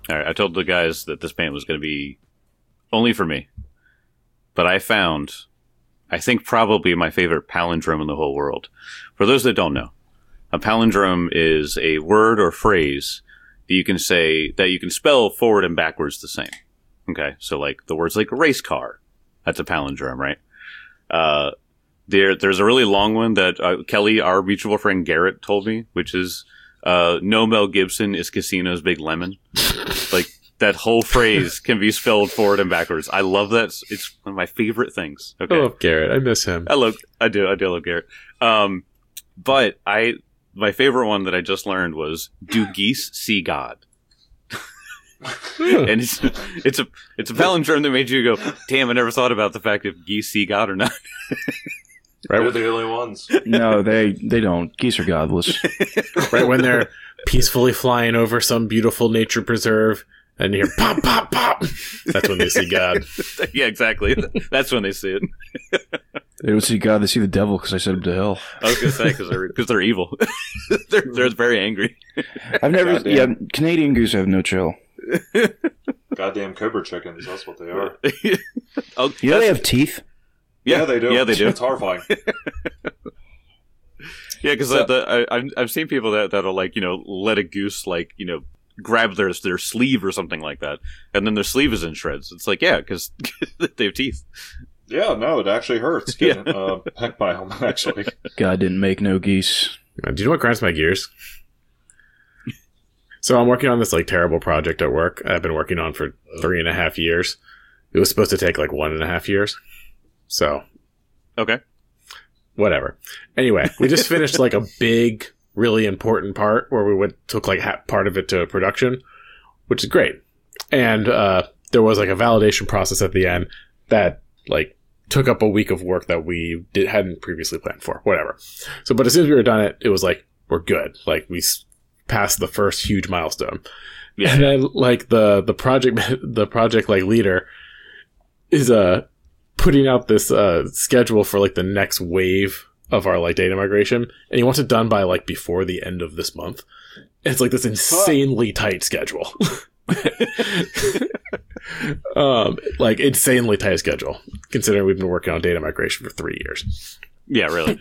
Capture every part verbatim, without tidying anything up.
All right, I told the guys that this paint was going to be only for me, but I found, I think probably my favorite palindrome in the whole world. For those that don't know, a palindrome is a word or phrase that you can say, that you can spell forward and backwards the same. Okay, so like the words like race car, that's a palindrome, right? Uh, there, there's a really long one that uh, Kelly, our mutual friend Garrett, told me, which is uh, "No Mel Gibson is Casino's Big Lemon." Like that whole phrase can be spelled forward and backwards. I love that. It's one of my favorite things. Okay, I love Garrett. I miss him. I love. I do. I do love Garrett. Um, but I, my favorite one that I just learned was "Do geese see God?" And it's it's a it's a palindrome that made you go, damn, I never thought about the fact if geese see God or not. Right, we're the only ones. No, they they don't. Geese are godless. Right when they're peacefully flying over some beautiful nature preserve and you hear pop, pop, pop. That's when they see God. Yeah, exactly. That's when they see it. They don't see God, they see the devil because I sent them to hell. I was going to say, because they're, cause they're evil. they're, they're very angry. I've never, Goddamn. yeah, Canadian goose have no chill. Goddamn cobra chickens, that's what they are. Oh, You know they have teeth? Yeah, Yeah, they do. Yeah, they do. It's horrifying. Yeah, because So- I've I've seen people that that'll like you know let a goose like you know grab their their sleeve or something like that, and then their sleeve is in shreds. It's like yeah, because they have teeth. Yeah, no, it actually hurts getting uh, pecked by them, actually. God didn't make no geese. Uh, Do you know what grinds my gears? So I'm working on this like terrible project at work. I've been working on for three and a half years. It was supposed to take like one and a half years. So Okay. whatever. Anyway, we just finished like a big, really important part where we went took like ha- part of it to production, which is great. And uh, there was like a validation process at the end that like took up a week of work that we did, hadn't previously planned for. Whatever. So, but as soon as we were done it, it was like we're good. Like we s- passed the first huge milestone. Yeah. And then like the the project the project like leader is uh putting out this uh schedule for like the next wave of our like data migration, and he wants it done by like before the end of this month. It's like this insanely tight schedule. um like insanely tight schedule considering we've been working on data migration for three years. Yeah, really.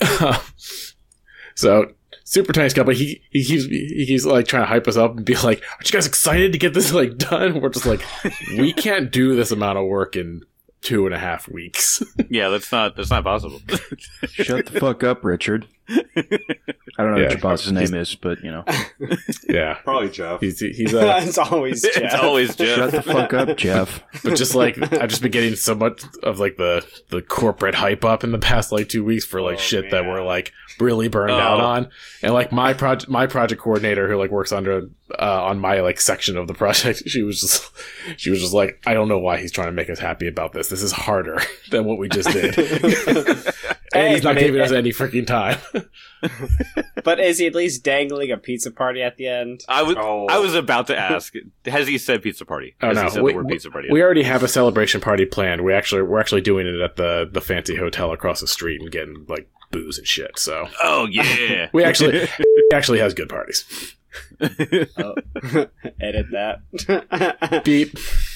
So super tight schedule, but he, he keeps he keeps like trying to hype us up and be like, aren't you guys excited to get this like done? We're just like, we can't do this amount of work in two and a half weeks. Yeah, that's not that's not possible. Shut the fuck up, Richard. I don't know Yeah. what your boss's name is, but, you know. Yeah. Probably Jeff. He's, he's uh, It's always Jeff. It's always Jeff. Shut the fuck up, Jeff. but just like, I've just been getting so much of like the, the corporate hype up in the past like two weeks for like Oh, shit that man. we're like really burned Oh. out on. And like my project, my project coordinator who like works under, uh, on my like section of the project, she was just, she was just like, I don't know why he's trying to make us happy about this. This is harder than what we just did. And Hey, he's not but giving it- us any freaking time. But is he at least dangling a pizza party at the end? I was Oh. I was about to ask. Has he said pizza party? Oh Has no, he said we, the word pizza party? we already have a celebration party planned. We actually we're actually doing it at the the fancy hotel across the street and getting like booze and shit. So Oh yeah. we actually he actually has good parties. Oh. Edit that. Beep.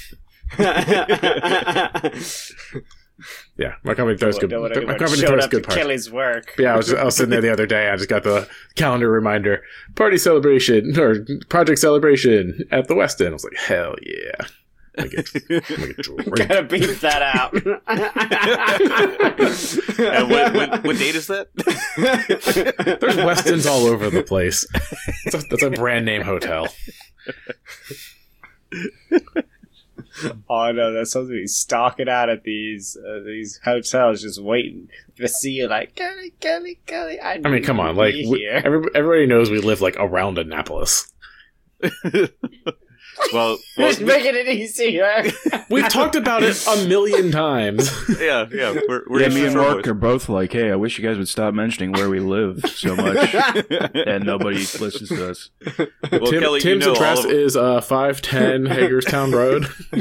Yeah, my company throws good. Don't want My anyone company showing throws up to good parties. Kelly's work. Yeah, I was I was sitting there the other day. I just got the calendar reminder: party celebration or project celebration at the West End. I was like, hell yeah! I get, I get drink. Gotta beat that out. And what, what, what date is that? There's West Ends all over the place. That's a, that's a brand name hotel. Oh no, that's supposed to be stalking out at these uh, these hotels, just waiting to see you. Like Kelly, Kelly, Kelly. I, I mean, come on, like we, here. every, everybody knows we live like around Annapolis. Well, well Just making it easier. We've talked about it a million times. yeah, yeah. We're, we're Yeah, just me and short Mark boys. are both like, hey, I wish you guys would stop mentioning where we live so much. And nobody listens to us. Well, Tim, Kelly, Tim's you know address all of- is uh, five ten Hagerstown Road.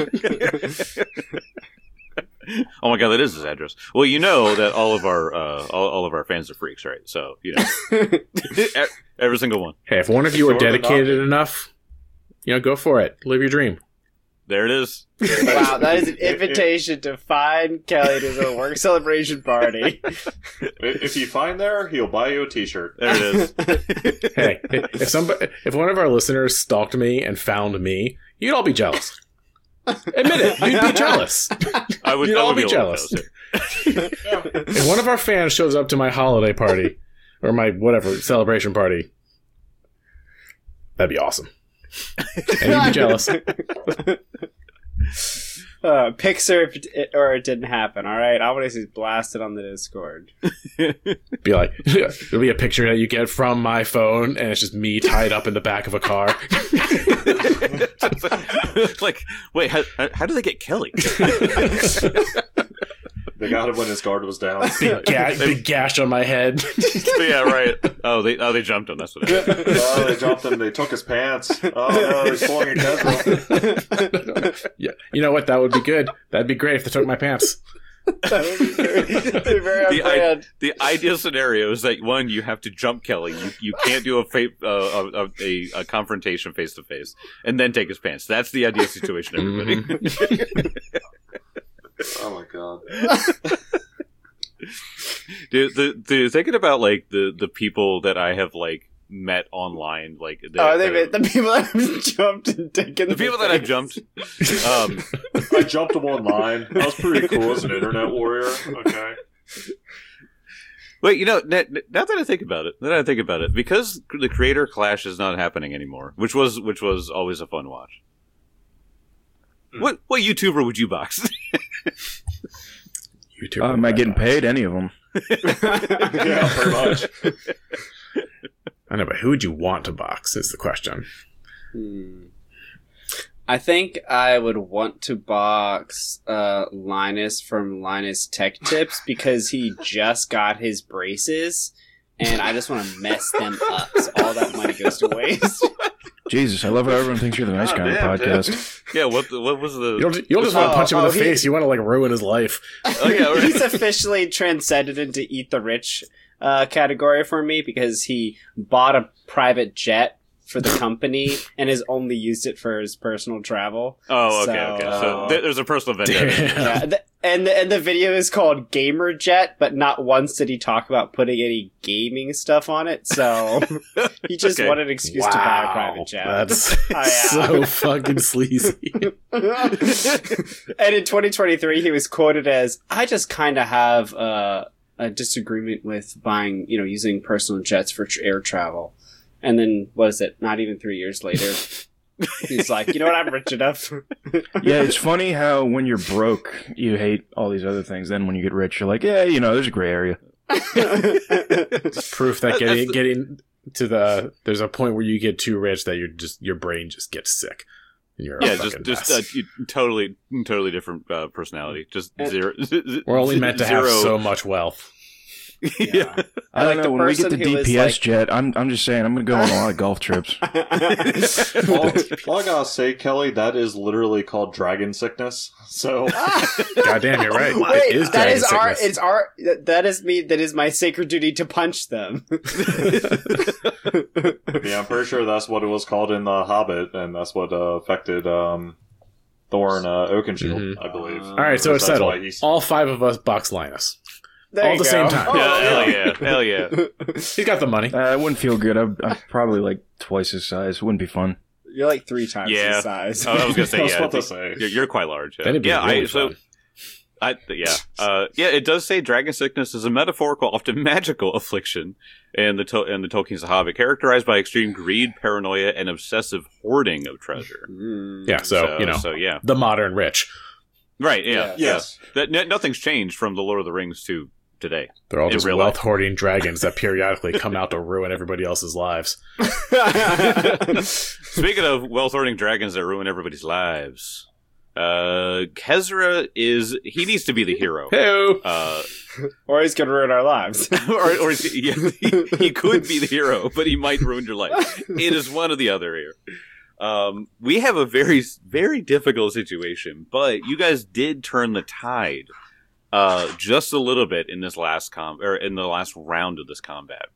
Oh my god, that is his address. Well, you know that all of our uh, all, all of our fans are freaks, right? So you know, every single one. Hey, if one of you are Sort of dedicated enough, you know, go for it. Live your dream. There it is. Wow, that is an invitation to find Kelly to the work celebration party. If you find there, he'll buy you a T-shirt. There it is. Hey, if somebody, if one of our listeners stalked me and found me, you'd all be jealous. Admit it, you'd be jealous. I would, You'd I all would be be jealous. jealous. If one of our fans shows up to my holiday party or my whatever celebration party, that'd be awesome. And you'd be jealous. Uh, Pixar, if it, or it didn't happen. All right, I want to see blasted on the Discord. Be like, there'll be a picture that you get from my phone, and it's just me tied up in the back of a car. Like, wait, how, how, how do they get Kelly? They got him when his guard was down. Big, ga- big gash on my head. Yeah, right. Oh, they oh they jumped him. That's what it is. Oh, they dropped him. They took his pants. Oh no, he's pulling a Kesra. Yeah, you know what? That would be good. That'd be great if they took my pants. That would be very, very The, on I, brand. the ideal scenario is that one, you have to jump Kelly. You you can't do a fa- uh, a, a a confrontation face to face, and then take his pants. That's the ideal situation, everybody. Oh my god. Dude, the, the thinking about like the, the people that I have like met online, like that, Oh, they that- the people that have jumped and taken the people that I've face. jumped. Um, I jumped him online. I was pretty cool as an internet warrior. Okay. wait, you know, now, now that I think about it, now that I think about it, because the creator clash is not happening anymore, which was which was always a fun watch. What what YouTuber would you box? YouTuber. Uh, am I getting paid? Any of them? Yeah, pretty much. I know, but who would you want to box is the question. Hmm. I think I would want to box uh, Linus from Linus Tech Tips because he just got his braces, and I just want to mess them up, so all that money goes to waste. Jesus, I love how everyone thinks you're the nice God guy on the damn, podcast. Yeah, what the, what was the? You don't, you don't just want Oh, to punch him in oh, the he- face. You want to like ruin his life. Oh yeah, right. He's officially transcended into Eat the Rich uh, category for me because he bought a private jet for the company and has only used it for his personal travel. Oh, okay, So- okay. So th- there's a personal vendetta. Damn. Yeah, th- and the, and the video is called Gamer Jet, but not once did he talk about putting any gaming stuff on it. So he just Okay. wanted an excuse to buy a private jet. That's Oh, yeah. so fucking sleazy. And in twenty twenty-three, he was quoted as, "I just kind of have uh, a disagreement with buying, you know, using personal jets for tr- air travel." And then, what is it? Not even three years later, he's like, "You know what? I'm rich enough." Yeah, it's funny how when you're broke, you hate all these other things. Then when you get rich, you're like, yeah, you know, there's a gray area. Proof that That's getting the- getting to the there's a point where you get too rich that you're just your brain just gets sick. And you're a Yeah, just fucking just mess. uh, you- totally totally different uh, personality. Just Uh, zero. We're only meant to have zero- so much wealth. Yeah. I don't like know. the When we get person the who was D P S like- jet, I'm I'm just saying, I'm gonna go on a lot of golf trips. all, all I gotta say, Kelly, that is literally called dragon sickness. So Goddamn, you're right. Wait, it is that dragon is our. sickness. It's our. that- That is me. That is my sacred duty to punch them. yeah, I'm pretty sure that's what it was called in The Hobbit, and that's what uh, affected um, Thorin uh, Oakenshield, Mhm. I believe. Uh, All right, so it's That's settled. why he's- All five of us box Linus. There All you at the go. same time. Oh, Yeah, hell yeah, hell yeah. He's got the money. Uh, it wouldn't feel good. I'm, I'm probably like twice his size. It wouldn't be fun. You're like three times Yeah. his size. Oh, I was gonna I say was yeah. about to say. You're, you're quite large. Yeah, That'd be yeah. really I, so fun. I yeah uh, yeah. It does say dragon sickness is a metaphorical, often magical affliction in the to- in the Tolkien's The Hobbit, characterized by extreme greed, paranoia, and obsessive hoarding of treasure. Mm. Yeah, so, you know, so yeah, the modern rich. right, yeah, Yeah. Yes. yeah. That n- nothing's changed from the Lord of the Rings to today. They're all In just real wealth life. hoarding dragons that periodically come out to ruin everybody else's lives. Speaking of wealth hoarding dragons that ruin everybody's lives, uh, Kezra is he needs to be the hero. Hey, Uh, Or he's gonna ruin our lives. or, or yeah, he, he could be the hero, but he might ruin your life. It is one or the other here. Um, we have a very, very difficult situation, but you guys did turn the tide, uh, just a little bit in this last com, or in the last round of this combat.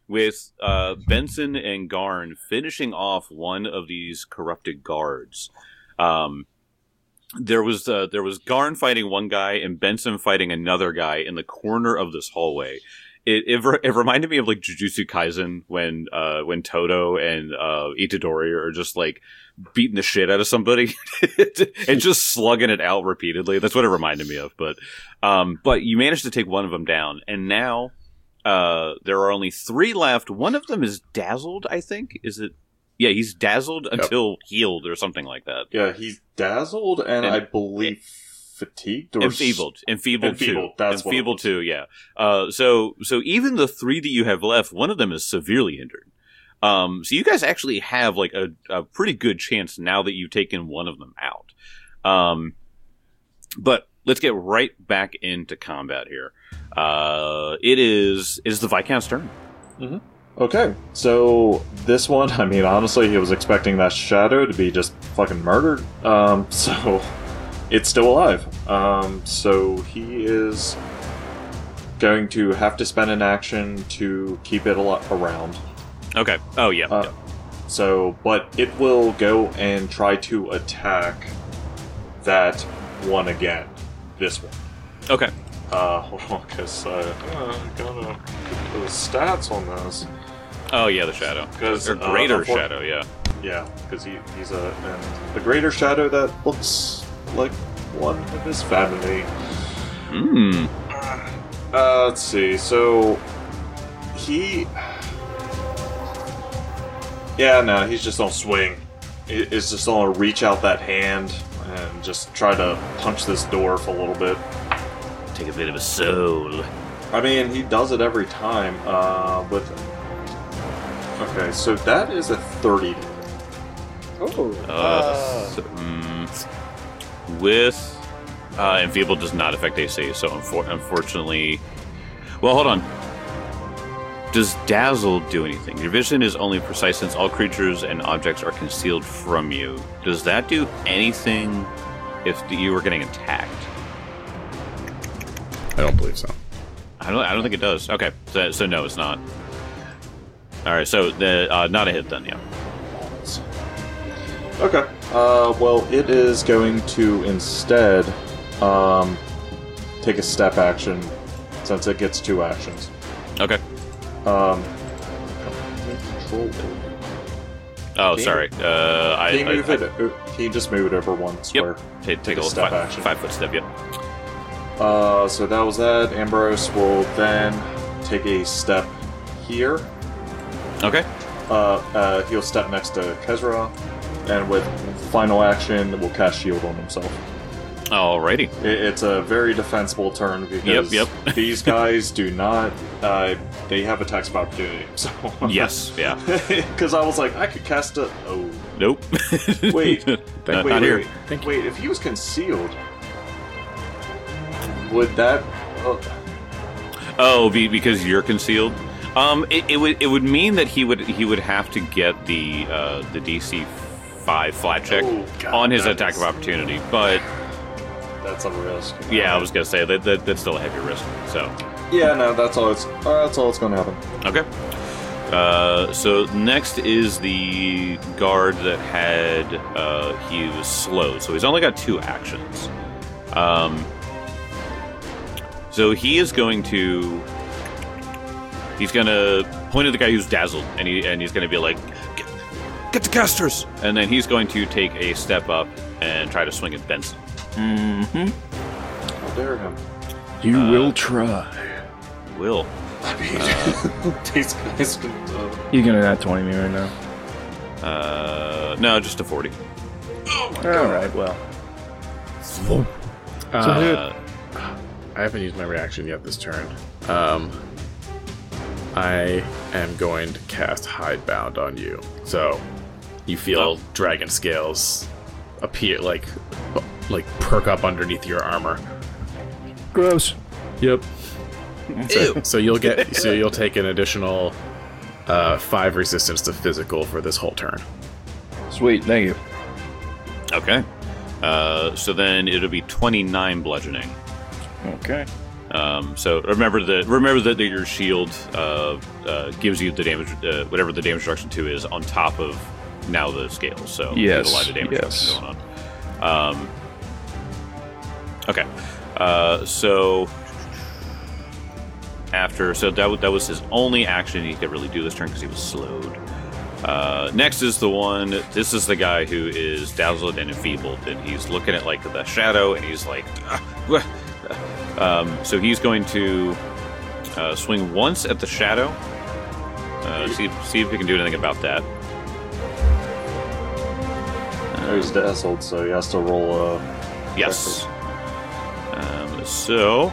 with uh, Benson and Garn finishing off one of these corrupted guards. Um, there was uh, there was Garn fighting one guy and Benson fighting another guy in the corner of this hallway. It it, re- it reminded me of like Jujutsu Kaisen when uh, when Todo and uh, Itadori are just like beating the shit out of somebody and just slugging it out repeatedly. That's what it reminded me of. But um, but you managed to take one of them down, and now uh, there are only three left. One of them is dazzled, I think. Is it? Yeah, he's dazzled Yep. until healed or something like that. Yeah, he's dazzled and, And- I believe fatigued or Enfeebled, enfeebled, Enfeebled, too. that's what it enfeebled was. too. Yeah. Uh, so so even the three that you have left, one of them is severely injured. Um, so you guys actually have like a, a pretty good chance now that you've taken one of them out. Um, but let's get right back into combat here. Uh, it is it is the Viscount's turn. Okay, so this one, I mean, honestly, he was expecting that shadow to be just fucking murdered. Um, so it's still alive. Um, so he is going to have to spend an action to keep it al- around. Okay. Oh yeah. Uh, So, but it will go and try to attack that one again. This one. yeah. Okay. Uh, hold on, because uh, I gotta get the stats on this. Oh yeah, the shadow. 'Cause, Or uh, greater unfor- shadow. Yeah. Yeah, because he, he's a and the greater shadow that looks like one of his family. Hmm. Uh, let's see. So he, yeah, no, he's just gonna swing. He- He's just gonna reach out that hand and just try to punch this door for a little bit. Take a bit of a soul. I mean, he does it every time. Uh, with okay, so that is a thirty. Oh. Uh, so, mm, with uh, enfeebled does not affect A C, so unfor- unfortunately, well, hold on. Does dazzle do anything? Your vision is only precise since all creatures and objects are concealed from you. Does that do anything if you were getting attacked? I don't believe so. I don't. I don't think it does. Okay, so, so no, it's not. All right, so the uh, not a hit then. Yeah. Okay. Uh, well, it is going to instead um, take a step action since it gets two actions. Okay. Um, Oh, Can you- sorry. Uh, I. Can you I- move I- it? uh, Can you just move it over one square? Take, take Take a a little step five, action. five foot step. Yep. Uh, so that was that. Ambrose will then take a step here. Okay. Uh, uh, he'll step next to Kezra, and with final action, will cast shield on himself. Alrighty. It, it's a very defensible turn because Yep, yep. these guys do not. Uh, they have attacks of opportunity. So Yes. Yeah. because I was like, I could cast a. Oh Nope. wait, Not, wait, not wait, here. wait, Thank you. wait. If he was concealed, would that? Uh, Oh, be, because you're concealed. Um, it, it would it would mean that he would he would have to get the uh, the D C five flat check Oh, God, on his that attack is- of opportunity. But that's a risk. yeah, I was gonna say that, that that's still a heavy risk. So Yeah, no, that's all. It's uh, that's all that's going to happen. okay. Uh, so next is the guard that had uh, he was slow, so he's only got two actions. Um, so he is going to he's gonna point at the guy who's dazzled, and he and he's gonna be like, "Get, get the casters!" And then he's going to take a step up and try to swing at Benson. Mm-hmm. How dare him? You Uh, will try. Will. I mean, these guys can. Uh, You gonna nat twenty me right now? Uh, no, just a forty. All right. Well, Uh, Uh, I haven't used my reaction yet this turn. Um, I am going to cast Hidebound on you. So you feel Oh. dragon scales appear, like, like perk up underneath your armor. gross. Yep. Ew. So you'll get, so you'll take an additional uh, five resistance to physical for this whole turn. Sweet. Thank you. Okay. Uh, so then it'll be twenty-nine bludgeoning. Okay. Um, so remember that remember that your shield uh, uh, gives you the damage, uh, whatever the damage reduction to is, on top of now the scales. So you Yes, get a lot of damage yes. reduction going on. Um, okay, uh, so after so that w- that was his only action he could really do this turn because he was slowed. Uh, next is the one. This is the guy who is dazzled and enfeebled, and he's looking at like the shadow, and he's like. Ah, wah. Um, so he's going to uh, swing once at the shadow. Uh, see, see if he can do anything about that. Oh, he's dazzled, so he has to roll a. Yes. Um, so,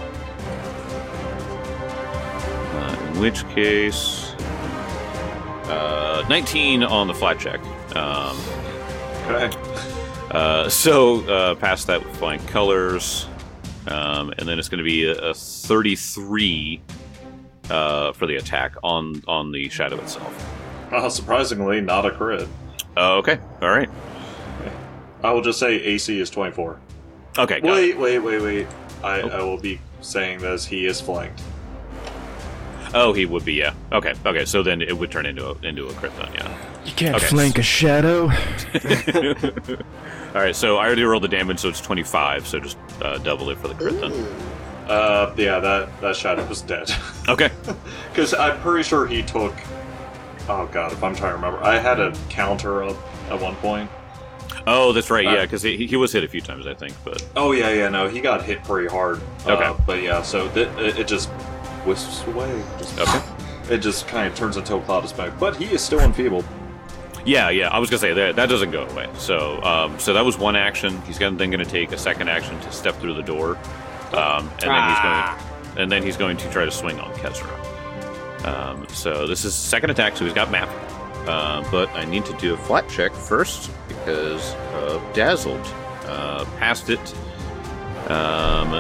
uh, in which case, uh, nineteen on the flat check. Um, Okay. uh, so uh, past that with flying colors. Um, and then it's going to be a, a thirty-three uh, for the attack on, on the shadow itself. Uh, surprisingly, not a crit. Uh, okay, all right. I will just say A C is twenty-four. Okay, got Wait, it. wait, wait, wait. I, Oh. I will be saying this. He is flanked. Oh, he would be, yeah. Okay, okay. So then it would turn into a into a crit then, yeah. You can't Okay. flank a shadow. All right, so I already rolled the damage, so it's twenty-five. So just uh, double it for the crit then. Uh, yeah, that that shadow was dead. Okay. Because I'm pretty sure he took. Oh god, if I'm trying to remember, I had a counter up at one point. Oh, that's right. Uh, Yeah, because he, he was hit a few times, I think. But Oh yeah, yeah, no, he got hit pretty hard. Okay. Uh, but yeah, so th- it, it just wisps away. Just, okay. It just kind of turns into a cloud of smoke. But he is still enfeebled. Yeah, yeah. I was gonna say that that doesn't go away. So, um, so that was one action. He's gonna, then going to take a second action to step through the door, um, and then Ah. he's going, and then he's going to try to swing on Kezra. Um, so this is second attack. So he's got map, uh, but I need to do a flat check first because of dazzled. Uh, passed it. Um,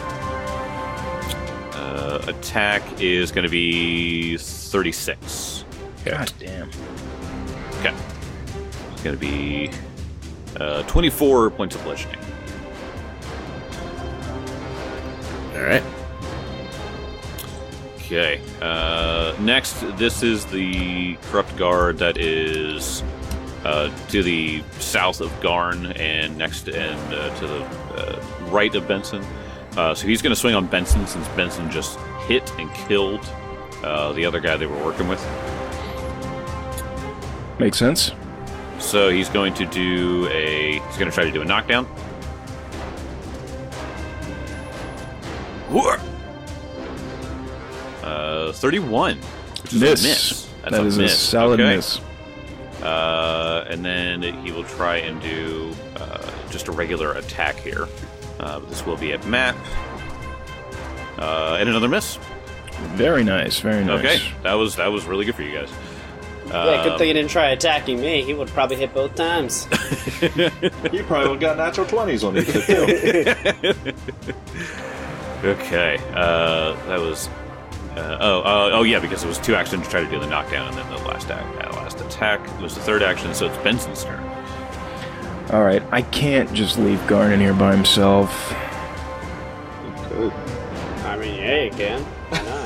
uh, attack is going to be thirty-six. God damn. Okay. It's going to be uh, twenty-four points of bludgeoning. All right. Okay. Uh, next, this is the corrupt guard that is uh, to the south of Garn and next and uh, to the uh, right of Benson. Uh, so he's going to swing on Benson since Benson just hit and killed uh, the other guy they were working with. Makes sense. So he's going to do a. He's going to try to do a knockdown. Whoa! Uh, thirty-one. Which is Miss. a miss. That's That a is miss. a solid Okay. miss. Uh, and then he will try and do uh, just a regular attack here. Uh, but this will be at map. Uh, and another miss. Very nice. Very nice. Okay, that was that was really good for you guys. Yeah, good Um, thing he didn't try attacking me. He would probably hit both times. He probably would have got natural twenties on it too. Okay, uh, that was. Uh, oh, uh, oh yeah, because it was two actions to try to do the knockdown, and then the last act, uh, last attack was the third action, so it's Benson's turn. All right. I can't just leave Garn in here by himself. Good. I mean, yeah, you can. Why not?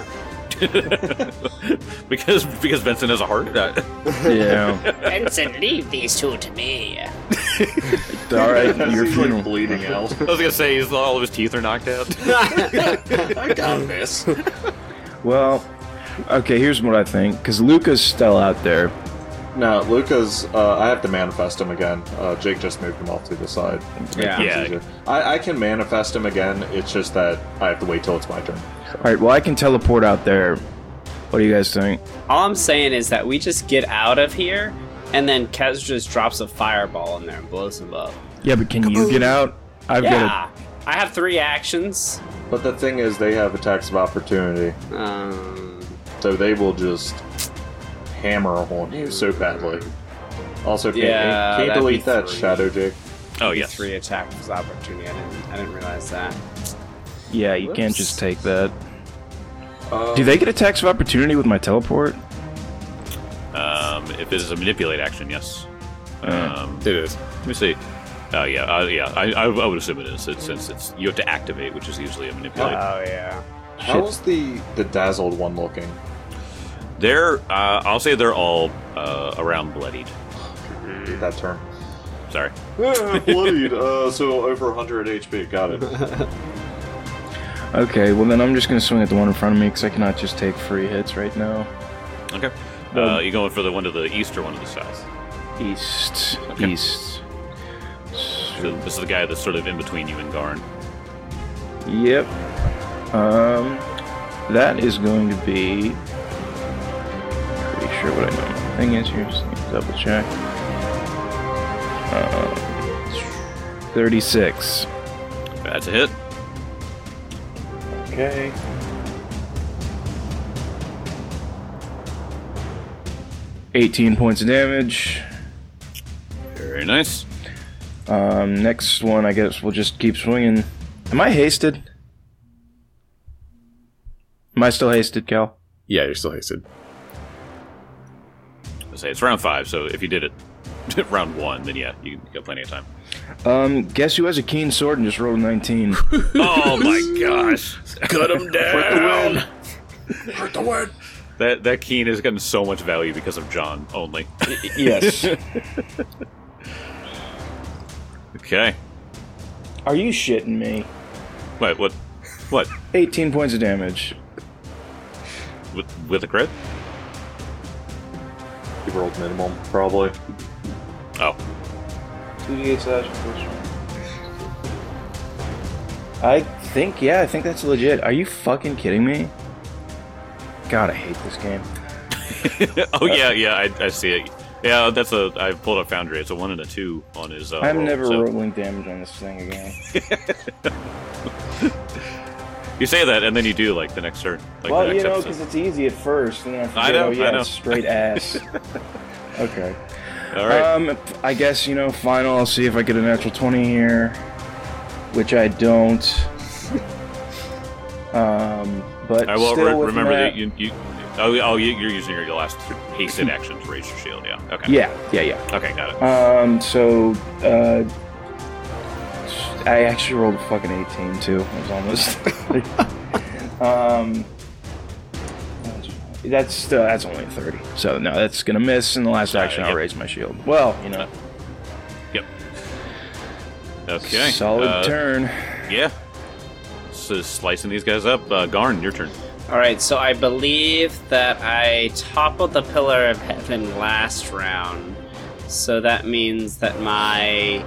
because because Benson has a heart. Uh, Yeah. Benson, leave these two to me. All right. Your He's funeral. like bleeding out. I was gonna say he's, all of his teeth are knocked out. I got this. Well, okay. Here's what I think. Because Luca's still out there. No, Luca's. Uh, I have to manifest him again. Uh, Jake just moved him off to the side. Yeah. Yeah. Easier. I, I can manifest him again. It's just that I have to wait till it's my turn. All right. Well, I can teleport out there. What do you guys think? All I'm saying is that we just get out of here, and then Kez just drops a fireball in there and blows him up. Yeah, but can you get out? I've Yeah, I have three actions. But the thing is, they have attacks of opportunity, Um, so they will just hammer on you so badly. Also, can't, Yeah, can't that'd delete be that, three. Shadow Jake. Oh yes. three attacks of opportunity. I didn't. I didn't realize that. got. Yeah, you can't Whoops. just take that. Uh, Do they get attacks of opportunity with my teleport? Um, if it is a manipulate action, yes. Um, It is. let me see. Oh yeah, uh, yeah. I, I, I would assume it is, it, since it's you have to activate, which is usually a manipulate. Oh yeah. How's the the dazzled one looking? They're, uh, I'll say they're all uh, around bloodied. Read that term. Sorry. Bloodied. Uh, so over one hundred H P. Got it. Okay, well then I'm just gonna swing at the one in front of me because I cannot just take free hits right now. Okay. Well- Uh, you going for the one to the east or one to the south? East. Okay. East. So this is the guy that's sort of in between you and Garn. Yep. Um, that is going to be. Pretty sure what I know my thing is here. Just need to double check. Uh, thirty-six. That's a hit. Okay. eighteen points of damage. Very nice. Um, next one, I guess we'll just keep swinging. Am I hasted? Am I still hasted, Cal? Yeah, you're still hasted. I say it's round five, so if you did it round one, then yeah, you got plenty of time. Um, guess who has a keen sword and just rolled a nineteen? Oh my gosh! Cut him down! Hurt the win! That that keen has gotten so much value because of John only. Yes. Okay. Are you shitting me? Wait, what? What? eighteen points of damage. With with a crit? You rolled minimum, probably. Oh. two d eight slash I think, yeah, I think that's legit. Are you fucking kidding me? God, I hate this game. Oh yeah, yeah, I, I see it. Yeah, that's a. I pulled up Foundry. It's a one and a two on his. Uh, I'm roll, never so. rolling damage on this thing again. You say that, and then you do like the next turn. Like Well, the next you know, episode. because it's easy at first, and then I forget, I know, oh yeah, I know. it's straight ass. Okay. All right. Um, I guess, you know, final, I'll see if I get a natural twenty here, which I don't. um, but I will still re- with remember that, that you. you oh, oh, you- you're using your last hasted action to raise your shield. Yeah. Okay. Yeah, yeah, yeah. Okay, got it. Um, so, uh, I actually rolled a fucking eighteen, too. It was almost. um, that's, uh, that's only a thirty. So, no, that's gonna miss. In the last action, Uh, I'll yep. raise my shield. Well, you know. Yep. Okay. Solid uh, turn. Yeah. So slicing these guys up. Uh, Garn, your turn. Alright, so I believe that I toppled the Pillar of Heaven last round. So that means that my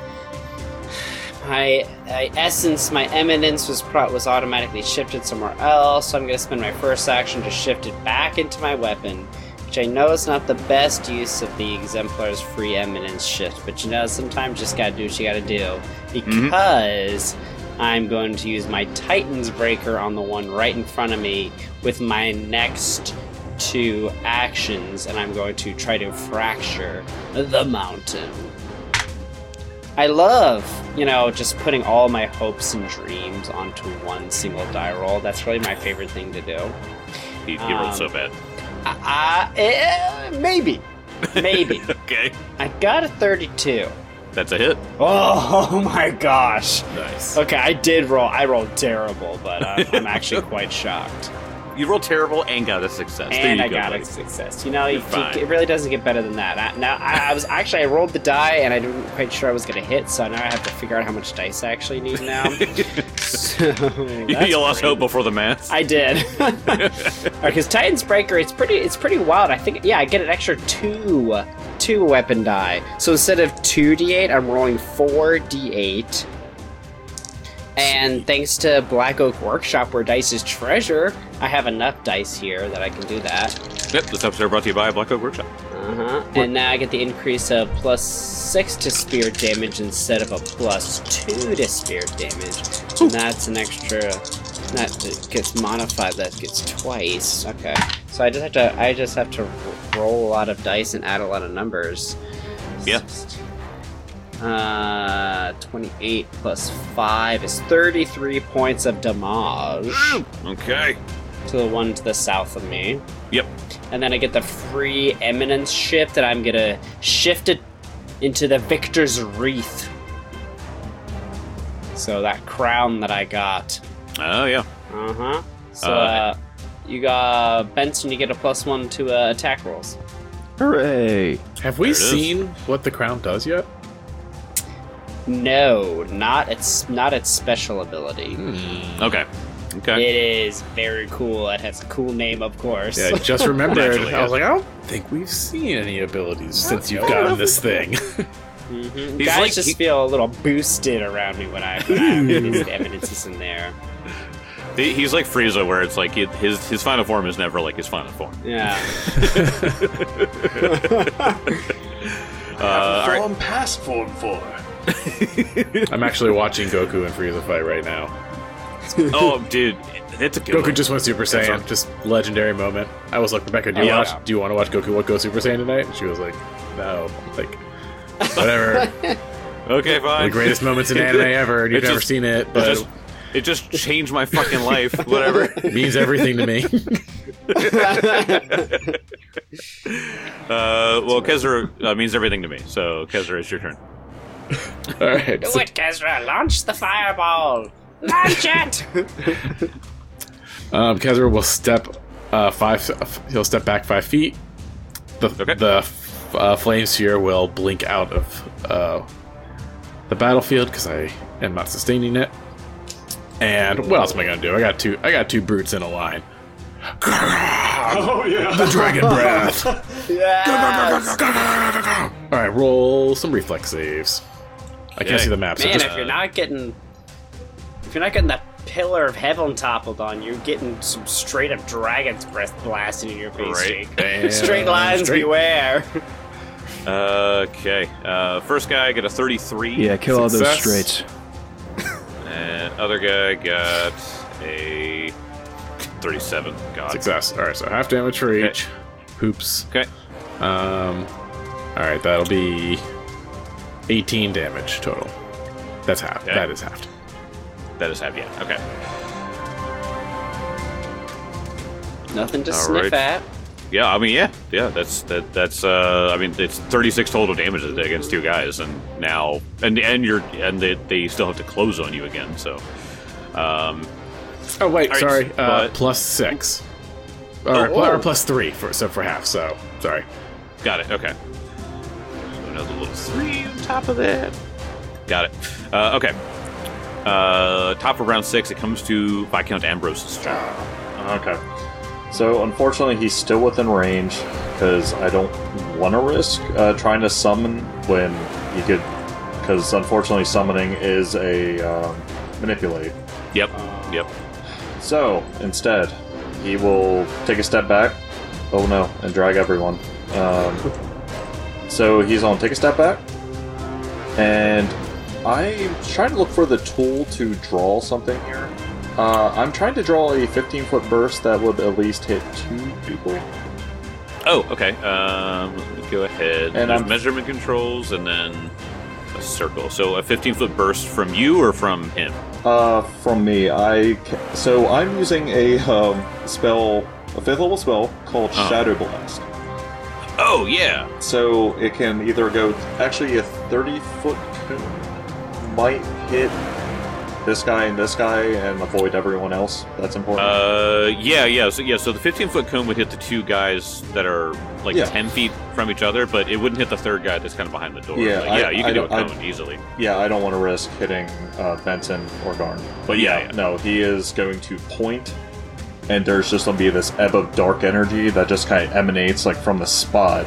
my uh, essence, my eminence was pro- was automatically shifted somewhere else. So I'm going to spend my first action to shift it back into my weapon, which I know is not the best use of the Exemplar's free eminence shift, but you know, sometimes you just got to do what you got to do because I'm going to use my Titan's Breaker on the one right in front of me with my next two actions, and I'm going to try to fracture the mountain. I love, you know, just putting all my hopes and dreams onto one single die roll. That's really my favorite thing to do. He, he rolled Um, so bad. Uh, eh, maybe. Maybe. Okay. I got a thirty-two. That's a hit. Oh my gosh. Nice. Okay, I did roll. I rolled terrible, but I'm, I'm actually quite shocked. You rolled terrible and got a success. there And you I go, got buddy. a success. You know, you, You're fine. it really doesn't get better than that. I, now, I, I was actually I rolled the die, and I didn't quite sure I was going to hit, so now I have to figure out how much dice I actually need now. So, that's You lost great. hope before the math. I did. Because Titan's Breaker, it's pretty, it's pretty wild. I think, yeah, I get an extra two, two weapon die. So instead of two d eight, I'm rolling four d eight. And thanks to Black Oak Workshop, where dice is treasure, I have enough dice here that I can do that. Yep, this episode brought to you by Black Oak Workshop. Uh-huh. And now I get the increase of plus six to spirit damage instead of a plus two to spirit damage. And that's an extra. That gets modified. That gets twice. Okay. So I just have to. I just have to roll a lot of dice and add a lot of numbers. Yeah. Uh, twenty-eight plus five is thirty-three points of damage Okay. to the one to the south of me. Yep. And then I get the free eminence shift, and I'm gonna shift it into the Victor's Wreath. So that crown that I got. Oh, yeah. Uh huh. So, Uh, uh, you got Benson. You get a plus one to uh, attack rolls. Hooray! Have we There it is. seen what the crown does yet? No, not its not its special ability. Okay. Okay. It is very cool. It has a cool name, of course. Yeah, I just remembered. Naturally, I was yeah. like, I don't think we've seen any abilities since you've gotten this thing. Mhm. He's Guys like- just he- feel a little boosted around me when I when I have these evidences in there. He- He's like Frieza, where it's like it, his his final form is never like his final form. Yeah. Uh, all right. Form past form four. I'm actually watching Goku and Frieza fight right now. Oh, dude, it's a good Goku one. just went Super That's Saiyan. right. Just legendary moment. I was like, Rebecca, do you Yeah. watch? Do you want to watch Goku go Super Saiyan tonight? And she was like, No. I'm like, whatever. Okay, The fine. greatest moments in anime ever. and You've It never just- seen it, It but just, it just changed my fucking life. Whatever. it means everything to me. Uh, well, Kezra uh, means everything to me. So, Kezra, it's your turn. All right. Do so- it, Kezra! Launch the fireball! Launch it! Um, Kezra will step uh, five. He'll step back five feet. The Okay. the uh, flame sphere will blink out of uh, the battlefield because I am not sustaining it. And what else am I gonna do? I got two. I got two brutes in a line. Oh yeah. The dragon breath. Yes! All right, roll some reflex saves. I can't Okay. see the map. So Man, just if you're not getting, if you're not getting the pillar of heaven toppled on, you're getting some straight up dragon's breath blasted in your face, Right. Jake. Damn Straight lines, straight. beware. Uh, okay. Uh, first guy got a thirty-three. Yeah, kill all those Success. straights. And other guy got a thirty-seven. God. success. All right, so half damage for Okay. each. Hoops. Okay. Um, all right, that'll be eighteen damage total. That's half. Okay. That is halved. That is half. Yeah. Okay. Nothing to All sniff right. at. Yeah. I mean, yeah. Yeah. That's that. That's. Uh. I mean, it's thirty-six total damage against two guys, and now and and you're and they, they still have to close on you again. So. Um. Oh wait, All right, sorry. Uh, but- plus six. Or, Oh, pl- or oh. plus three for so for half. So sorry. Got it. Okay. So another little three on top of that. Got it. Uh, okay. Uh, top of round six, it comes to Viscount Ambrose's turn. Okay. So unfortunately, he's still within range because I don't want to risk uh, trying to summon when you could. Because unfortunately, summoning is a um, manipulate. Yep. Yep. So instead, he will take a step back. Oh no, and drag everyone. Um, so he's on take a step back, and I'm trying to look for the tool to draw something here. Uh, I'm trying to draw a fifteen foot burst that would at least hit two people. Oh, okay. Um, let me go ahead. And There's I'm- measurement controls and then a circle. So a fifteen foot burst from you or from him? Uh, from me, I ca- so I'm using a um, spell, a fifth level spell called Uh-huh. Shadow Blast. Oh, yeah. So it can either go actually a thirty foot cone might hit this guy and this guy and avoid everyone else. That's important. Uh, yeah, yeah. So yeah, so the fifteen foot cone would hit the two guys that are like Yeah. ten feet from each other, but it wouldn't hit the third guy that's kind of behind the door. Yeah, Like, I- yeah, you I can do a don't- I- cone easily. yeah, I don't want to risk hitting uh, Benson or Garn. But yeah, Yeah, yeah. no, he is going to point, and there's just going to be this ebb of dark energy that just kind of emanates like from the spot,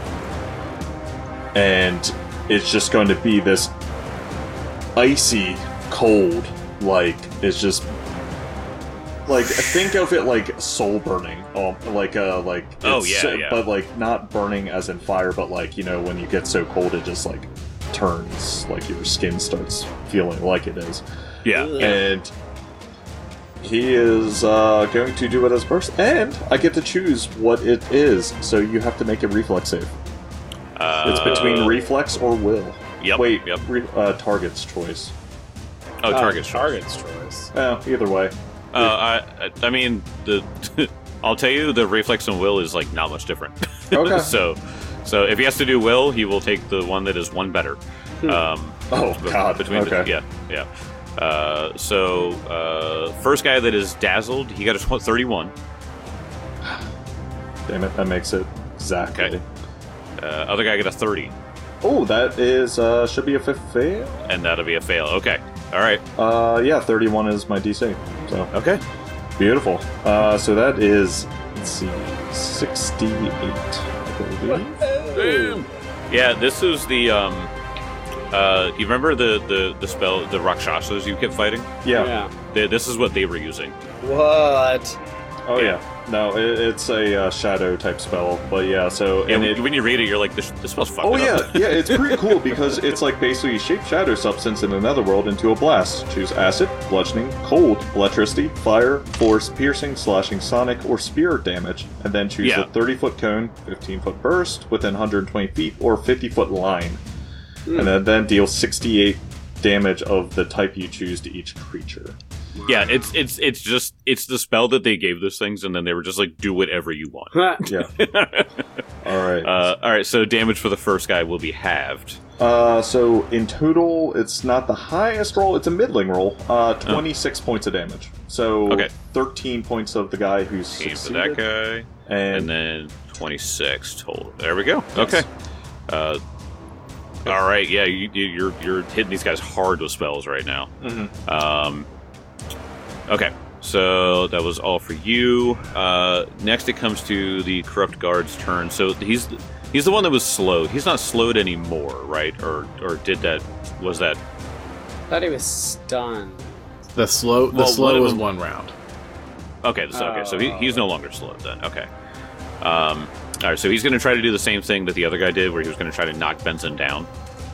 and it's just going to be this icy cold. Like it's just like think of it like soul burning, um, like uh, like Oh, it's- yeah, yeah. but like not burning as in fire, but like you know when you get so cold it just like turns, like your skin starts feeling like it is, Yeah. Ugh. and he is uh, going to do it as burst, and I get to choose what it is, so you have to make a reflex save. Uh, It's between reflex or will. Yep. Wait, Yep. re- uh, target's choice. Oh, target's choice. Target's choice. Eh, either way. Uh, I, I mean, the I'll tell you, the reflex and will is like not much different. Okay. so, so if he has to do will, he will take the one that is one better. Um, Oh be- god. between okay. the, yeah, yeah. Uh, so, uh, first guy that is dazzled, he got a thirty-one. Damn it, that makes it exactly. Okay. Uh, other guy got a thirty. Oh, that is, uh, should be a fifth fail? And that'll be a fail. Okay. All right. Uh, yeah, thirty-one is my D C. So, Okay. beautiful. Uh, so that is, let's see, sixty-eight, I believe. Boom. Yeah, this is the, um, uh, you remember the, the, the spell, the Rakshasas you kept fighting? Yeah. Yeah. They, this is what they were using. What? Oh, yeah. No, it, it's a uh, shadow type spell, but yeah, so... Yeah, and when, it, when you read it, you're like, this, this spell's fucking Oh up. yeah, yeah, it's pretty cool because it's like basically shape shadow substance in another world into a blast. Choose acid, bludgeoning, cold, electricity, fire, force, piercing, slashing, sonic, or spear damage, and then choose Yeah. a thirty foot cone, fifteen foot burst within one hundred twenty feet, or fifty foot line, and then, then deal sixty-eight damage of the type you choose to each creature. Yeah, it's it's it's just it's the spell that they gave those things, and then they were just like, do whatever you want. Yeah. All right. Uh, all right, so damage for the first guy will be halved. Uh, so in total, it's not the highest roll; it's a middling roll. Uh, twenty-six points of damage. So Okay. thirteen points of the guy who's Same for succeeded, that guy, and, and then twenty-six total. There we go. Okay. Uh, all right, yeah, you, you- you're you're hitting these guys hard with spells right now. Mhm. Um, okay, so that was all for you. Uh, next, it comes to the corrupt guard's turn. So he's he's the one that was slowed. He's not slowed anymore, right? Or or did that? Was that? Thought he was stunned. The slow, the Well, one slow of was them- one round. Okay, so, okay, so he, he's no longer slowed then. Okay. Um, all right, so he's going to try to do the same thing that the other guy did, where he was going to try to knock Benson down.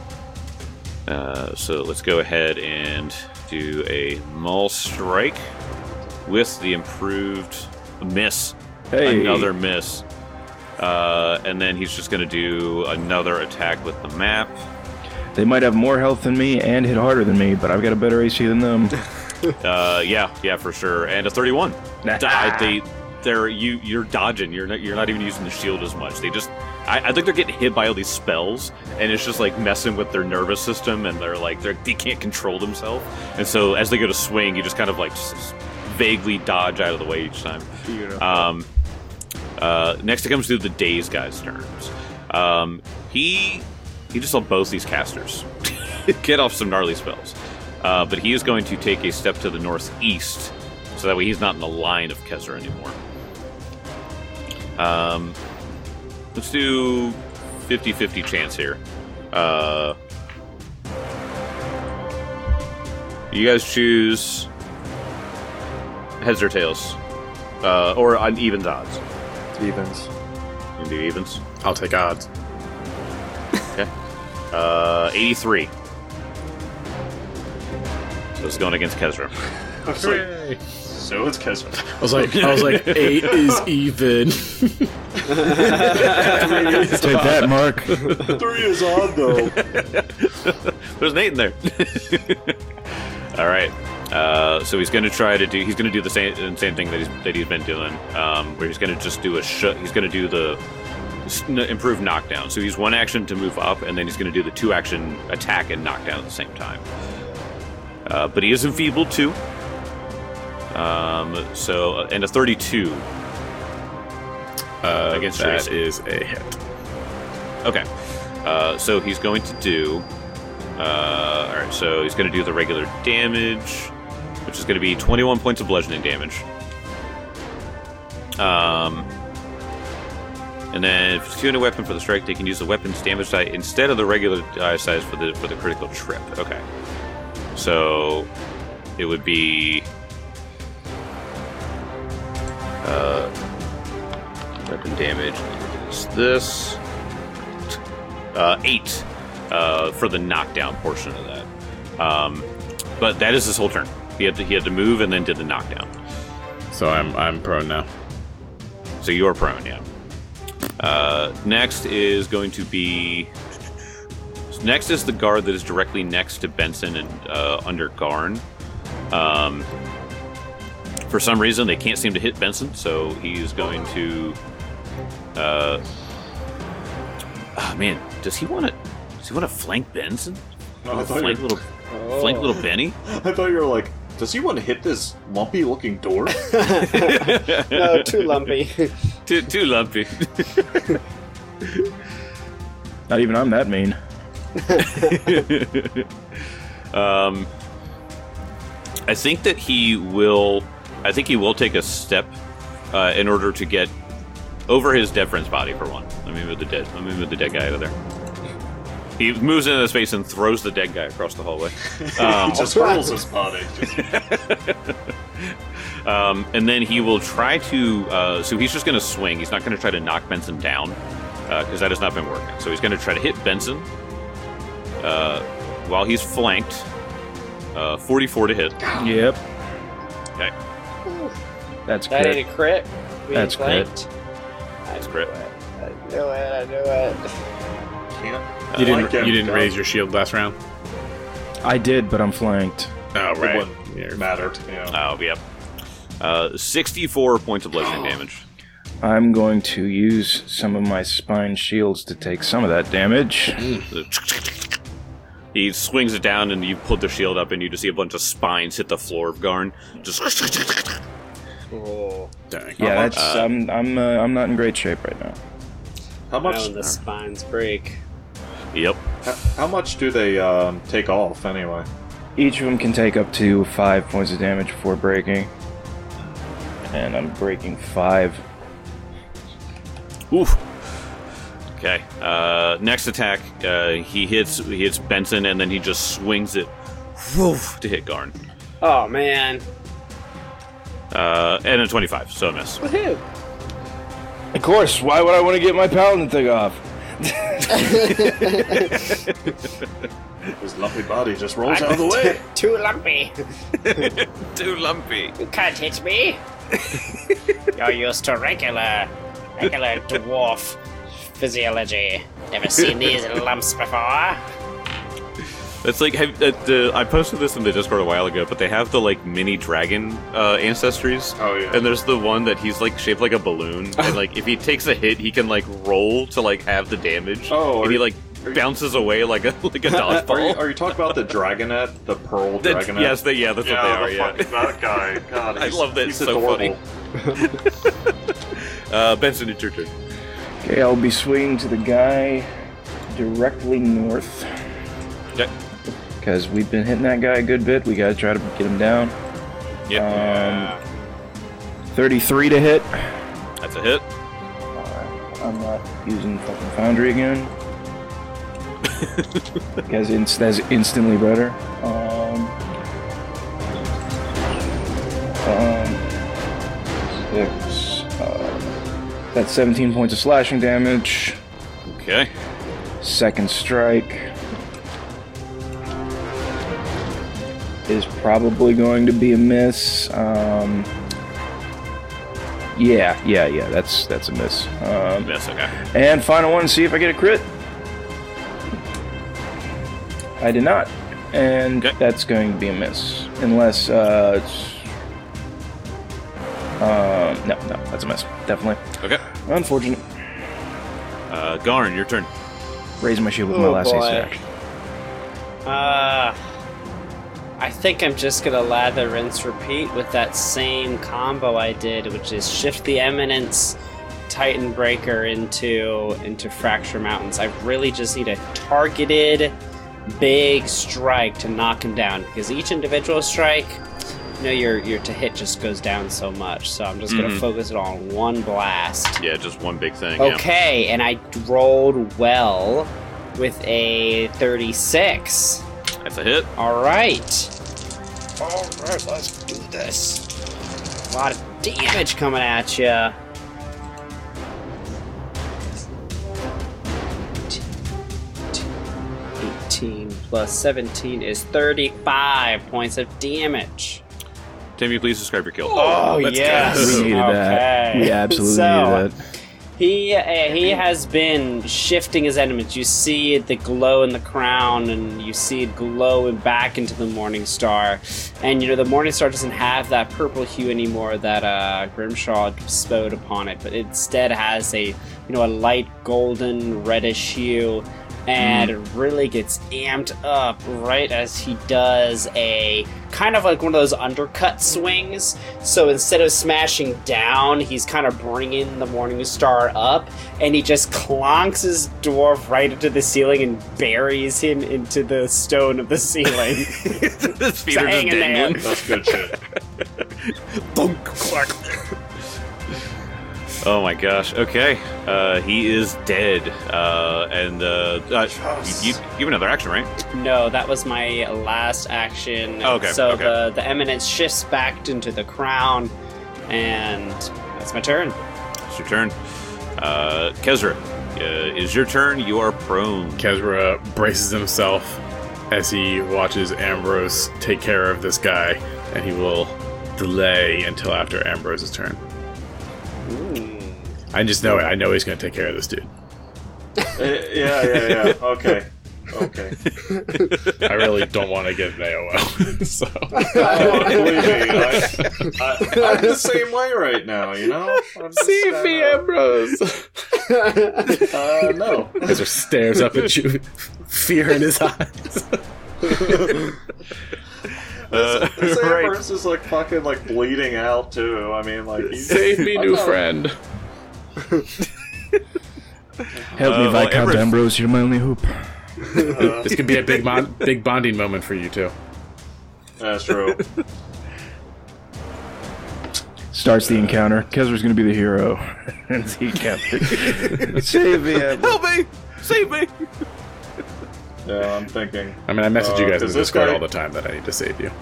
Uh, so let's go ahead and do a Maul Strike with the improved miss. Hey. Another miss. Uh, and then he's just going to do another attack with the map. They might have more health than me and hit harder than me, but I've got a better A C than them. Uh, yeah, yeah, for sure. And a thirty-one. Nah. I, they, they're you. You're dodging. You're not. You're not even using the shield as much. They just. I, I think they're getting hit by all these spells, and it's just like messing with their nervous system, and they're like they're, they can't control themselves. And so as they go to swing, you just kind of like just vaguely dodge out of the way each time. Um, uh, next, it comes to the Daze guy's turns. Um, he he just saw both these casters get off some gnarly spells. Uh, but he is going to take a step to the northeast, so that way he's not in the line of Kezra anymore. Um, let's do fifty-fifty chance here. Uh, you guys choose heads or tails, uh, or on evens odds. evens. You can do evens. I'll take odds. Okay. Uh, eighty-three. So it's going against Kezra. I was like, so it's Kesra. I was like, I was like, eight is even. Take that, Mark. Three is odd though. There's an eight in there. All right. Uh, so he's going to try to do. He's going to do the same same thing that he's that he's been doing, um, where he's going to just do a. Sh- he's going to do the s- n- improved knockdown. So he's one action to move up, and then he's going to do the two action attack and knockdown at the same time. Uh, but he is enfeebled too. Um, so uh, and a thirty-two Uh, Against that Tracy. is a hit. Okay. Uh, so he's going to do. Uh, all right. So he's going to do the regular damage, which is going to be twenty-one points of bludgeoning damage. Um, and then if it's two in a weapon for the strike, they can use the weapon's damage die instead of the regular die size for the for the critical trip. Okay. So it would be. Uh, weapon damage is this. Uh, eight uh, for the knockdown portion of that. Um, but that is his whole turn. He had to he had to move and then did the knockdown. So I'm I'm prone now. So you are prone, yeah. Uh, next is going to be. Next is the guard that is directly next to Benson and uh, under Garn. Um, for some reason, they can't seem to hit Benson, so he's going to. Uh, oh man, does he want to? Does he want to flank Benson? Oh, I thought flank you- little. Oh. Flank little Benny? I thought you were like, does he want to hit this lumpy-looking door? No, too lumpy. too, too lumpy. Not even I'm that mean. um, I think that he will. I think he will take a step uh, in order to get over his dead friend's body. For one, let me move the dead. Let me move the dead guy out of there. He moves into the space and throws the dead guy across the hallway. Um, He just hurls his body. um, and then he will try to. Uh, so he's just going to swing. He's not going to try to knock Benson down because uh, that has not been working. So he's going to try to hit Benson uh, while he's flanked. Uh, forty-four to hit. Yep. Okay. That's That crit. ain't a crit. We That's ain't crit. flanked. That's crit. I knew it. I knew it. Can't. You didn't. Like him, you didn't God. raise your shield last round. I did, but I'm flanked. Oh It right. wouldn't Yeah. matter. Yeah. Oh, yep. Uh, sixty-four points of bludgeoning damage. I'm going to use some of my spine shields to take some of that damage. He swings it down, and you put the shield up, and you just see a bunch of spines hit the floor of Garn. Just Oh. Dang. Yeah, much- that's I'm I'm uh, I'm not in great shape right now. How Now much? when the spines break. Yep. How, how much do they um, take off anyway? Each of them can take up to five points of damage before breaking, and I'm breaking five. Oof. Okay. Uh, next attack, uh, he hits he hits Benson, and then he just swings it, woof, to hit Garn. Oh man. Uh, and a twenty-five, so a miss. Woohoo! Of course. Why would I want to get my paladin thing off? His lumpy body just rolls out of the way. Too lumpy. Too lumpy. You can't hit me. You're used to regular, regular dwarf physiology. Never seen these lumps before. It's like have, uh, the, I posted this in the Discord a while ago, but they have the like mini dragon uh, ancestries. Oh, yeah. And there's the one that he's like shaped like a balloon, and like if he takes a hit, he can like roll to like have the damage. Oh, and are he you- like bounces away like a like a Are you, dodgeball. are you talking about the Dragonet, the Pearl That's- Dragonet? yes, they, yeah, that's what they are. the Yeah. fucking- that guy. God, I he's, love that. He's It's so adorable. uh, Benson, it's your turn. Okay, I'll be swinging to the guy directly north. Okay. Because we've been hitting that guy a good bit. We gotta try to get him down. Yep. Um, thirty-three to hit. That's a hit. Uh, I'm not using fucking Foundry again. Because it's that's instantly better. Um, um, six. Uh, that's seventeen points of slashing damage. Okay. Second strike is probably going to be a miss. Um, yeah, yeah, yeah. That's that's a miss. Um, Miss. Okay. and final one. See if I get a crit. I did not, and Okay. that's going to be a miss unless. Uh, it's, um, no, no, that's a miss. Definitely. Okay. Unfortunate. Uh, Garn, your turn. Raise my shield with my Oh, last boy. haste action. Uh, I think I'm just gonna lather, rinse, repeat with that same combo I did, which is shift the Eminence, Titan Breaker into into Fracture Mountains. I really just need a targeted, big strike to knock him down because each individual strike, you know, your your to hit just goes down so much. So I'm just gonna Mhm. focus it on one blast. Yeah, just one big thing. Yeah. Okay, and I rolled well with a thirty-six. That's a hit. All right. All right, let's do this. A lot of damage coming at you. eighteen plus seventeen is thirty-five points of damage. Timmy, please describe your kill. Oh, Let's go. yes. We needed that. Okay. We absolutely So- needed that. He uh, he has been shifting his enemies. You see the glow in the crown, and you see it glowing back into the Morning Star. And you know the Morning Star doesn't have that purple hue anymore that uh, Grimshaw bestowed upon it, but it instead has a you know a light golden reddish hue. and really gets amped up right as he does a kind of like one of those undercut swings. So instead of smashing down, he's kind of bringing the Morning Star up, and he just clonks his dwarf right into the ceiling and buries him into the stone of the ceiling. His feet are just hanging there. dangling. That's good shit. Thunk, clack. Oh my gosh. Okay. Uh, he is dead. Uh, and uh, uh, you, you, you have another action, right? No, that was my last action. Oh, okay, So okay. the the eminence shifts back into the crown, and that's my turn. It's your turn. Uh, Kezra, uh, is your turn. You are prone. Kezra braces himself as he watches Ambrose take care of this guy, and he will delay until after Ambrose's turn. I just know it. I know he's going to take care of this dude. Uh, yeah, yeah, yeah. Okay. Okay. I really don't want to get an A O L. so. Oh, believe me, I, I, I'm the same way right now, you know? I'm just, Save me, uh, Ambrose! Uh, no. Ezra stares up at you, fear in his eyes. Uh, This right. Ambrose is like fucking like bleeding out too. I mean, like he's, Save me, I'm new not- friend. Help Uh, me, well, Viscount Ambrose- Ambrose. You're my only hope. This could be a big mon- big bonding moment for you two. That's true. Starts the encounter. Kezra's going to be the hero. Ends the encounter. Save me, Ambrose. Help me! Save me! Yeah, I'm thinking. I mean, I message you Uh, guys in is this Discord guy- all the time that I need to save you.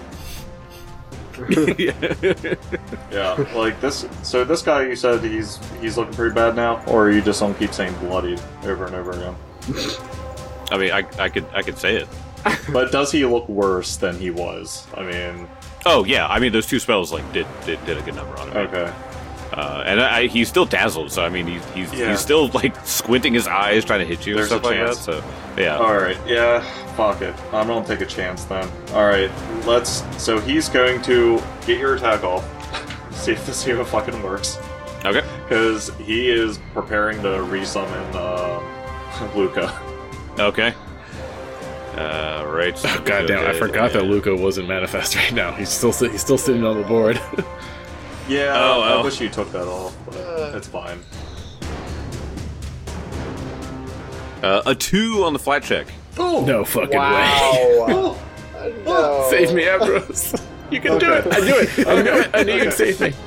Yeah, like this. So this guy, you said he's he's looking pretty bad now, or you just don't keep saying bloodied over and over again. I mean, I, I could I could say it. But does he look worse than he was? I mean, Oh yeah, I mean those two spells like did did, did a good number on him. okay. Uh, and I, he's still dazzled, so I mean he's he's, Yeah. he's still like squinting his eyes trying to hit you There's and stuff a like that. chance. So yeah. All right, yeah, fuck it. I'm gonna take a chance then. All right, let's. So he's going to get your attack off. see if this even fucking works, Okay. because he is preparing to resummon uh, Luca. Okay. Uh, right. so Oh, God damn! I okay, forgot that yeah. Luca wasn't manifest right now. He's still sit- he's still sitting on the board. Yeah, Oh, I well. wish you took that off, but it's fine. Uh, a two on the flat check. No fucking way. Wow. no. Save me, Ambrose. You can do it. I knew it. I knew it. I knew you'd save me.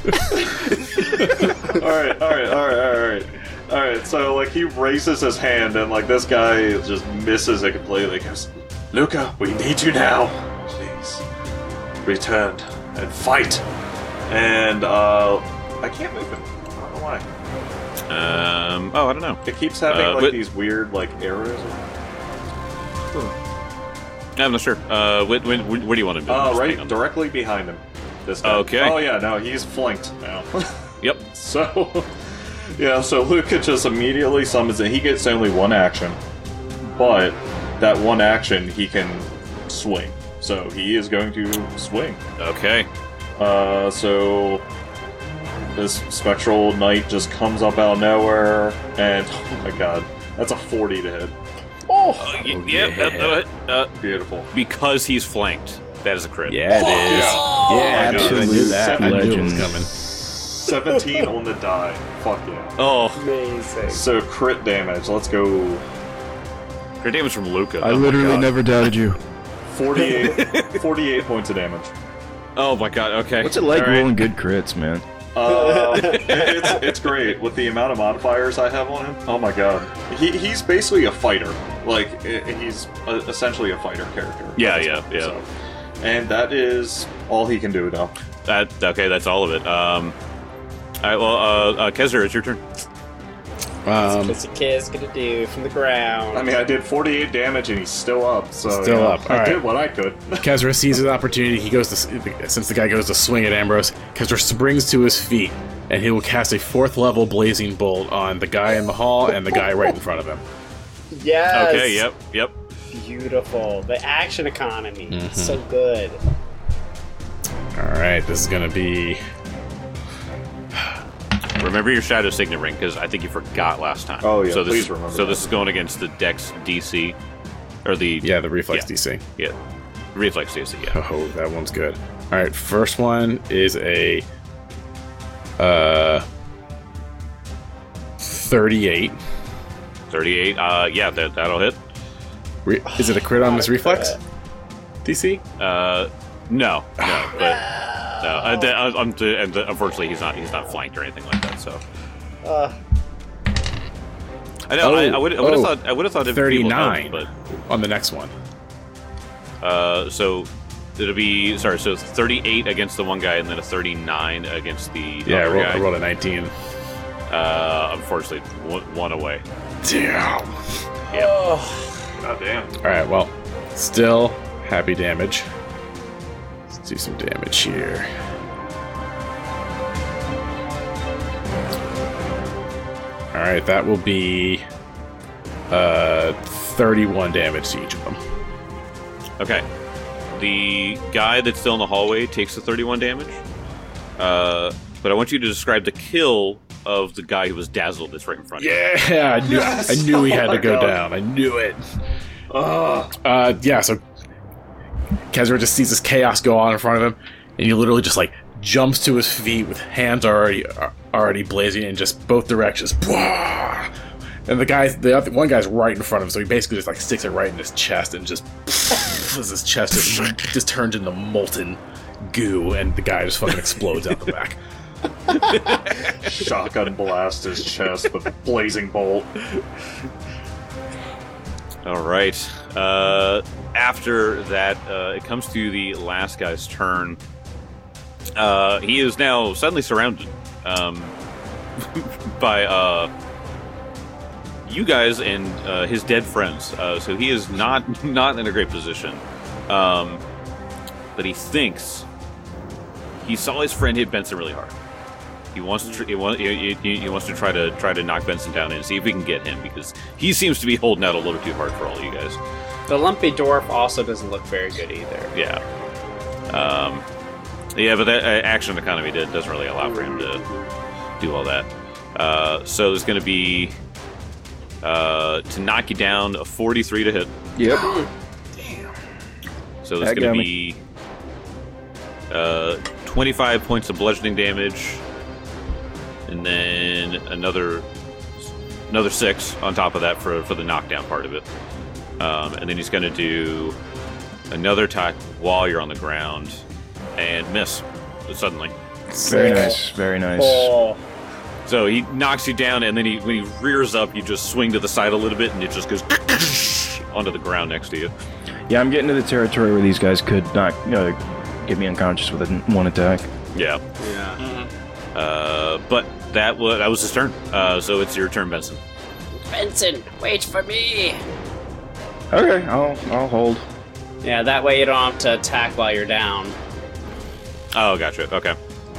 all right, all right, all right, all right, all right. So like he raises his hand, and like this guy just misses it completely. He goes, "Luca, we need you now. Please return and fight." And uh, I can't move him. I don't know why. Um. Oh, I don't know. It keeps having Uh, like but- these weird like errors. I'm not sure. Uh, wh- wh- wh- where do you want him to? Uh, Just hang right on. directly behind him. This guy. Okay. Oh yeah, no, he's flanked now. Yep. So, yeah, so Luca just immediately summons it. He gets only one action, but that one action he can swing. So he is going to swing. Okay. Uh, so this spectral knight just comes up out of nowhere, and oh my god, that's a forty to hit. Uh, y- yeah. Uh, uh, uh, Beautiful. because he's flanked. That is a crit. Yeah, it is. Yeah. Yeah, I know, absolutely. I knew that I knew it was legend. coming. seventeen on the die. Fuck yeah. Oh, Amazing. So crit damage. Let's go. crit damage from Luca. I Oh my literally God. never doubted you. forty-eight, forty-eight points of damage. Oh my god. Okay. What's it like All right. rolling good crits, man? Uh, it- it's it's great with the amount of modifiers I have on him. Oh my god, he he's basically a fighter. Like i- he's a, essentially a fighter character. Yeah, That's yeah, all. yeah. So- and that is all he can do now. That okay. That's all of it. Um. All right. Well, uh, uh Kezra, it's your turn. Um, What's the kid's gonna do from the ground? I mean, I did forty-eight damage and he's still up. So Still you know, up, I alright. did what I could. Kezra sees his opportunity. He goes to since the guy goes to swing at Ambrose. Kezra springs to his feet, and he will cast a fourth level blazing bolt on the guy in the hall and the guy right in front of him. yes. Okay. Yep. Yep. Beautiful. The action economy. Mhm. So good. All right, this is gonna be remember your Shadow Signet Ring, because I think you forgot last time. Oh, yeah, so this, please remember So that. this is going against the Dex D C, or the... Yeah, the reflex Yeah. D C. Yeah, Reflex D C, yeah. Oh, that one's good. All right, first one is a uh thirty-eight. thirty-eight, uh, yeah, that, that'll hit. Re- is it a crit on this reflex? D C? Uh, no, no, but... No, uh, th- uh, um, th- and th- unfortunately, he's not he's not flanked or anything like that. So, Uh, I know Oh, I, I would I would have oh, thought I would have thought it'd be thirty-nine. able to help, On the next one. but uh, so it'll be sorry. So thirty-eight against the one guy, and then a thirty-nine against the Yeah, I other rolled, guy. I rolled a nineteen. Uh, unfortunately, one, one away. Damn. Yeah. God damn. All right, well, still happy damage. Let's do some damage here. All right, that will be uh, thirty-one damage to each of them. Okay. The guy that's still in the hallway takes the thirty-one damage. Uh, but I want you to describe the kill of the guy who was dazzled that's right in front of you. Yeah, I knew, Yes! I knew he Oh had my to go God. down. I knew it. Ugh. Uh, yeah, so Kezra just sees this chaos go on in front of him, and he literally just like jumps to his feet with hands already already blazing in just both directions. And the guy, the other, one guy's right in front of him, so he basically just like sticks it right in his chest and just as his chest just, just turns into molten goo, and the guy just fucking explodes out the back. Shotgun blast his chest with blazing bolt. All right. Uh, after that, uh, it comes to the last guy's turn. Uh, he is now suddenly surrounded um, by uh, you guys and uh, his dead friends. Uh, so he is not not in a great position. Um, but he thinks he saw his friend hit Benson really hard. He wants to. Tr- he, want, he, he, he wants to try to try to knock Benson down and see if we can get him, because he seems to be holding out a little too hard for all you guys. the lumpy dwarf also doesn't look very good either. Yeah. Um, yeah, but that uh, action economy did, doesn't really allow for him to do all that. Uh, so there's going to be uh, to knock you down a forty-three to hit. Yep. So there's That going got to me. be uh, twenty-five points of bludgeoning damage, and then another another six on top of that for for the knockdown part of it. Um, and then he's going to do another attack while you're on the ground and miss suddenly. Very nice. Very nice. Oh, So he knocks you down, and then he when he rears up, you just swing to the side a little bit, and it just goes onto the ground next to you. Yeah, I'm getting to the territory where these guys could not, you know, get me unconscious with a, one attack. Yeah. yeah. Uh, but that was that was his turn. Uh, so it's your turn, Benson. Benson, wait for me. Okay, I'll I'll hold. Yeah, that way you don't have to attack while you're down. Oh, gotcha. Okay.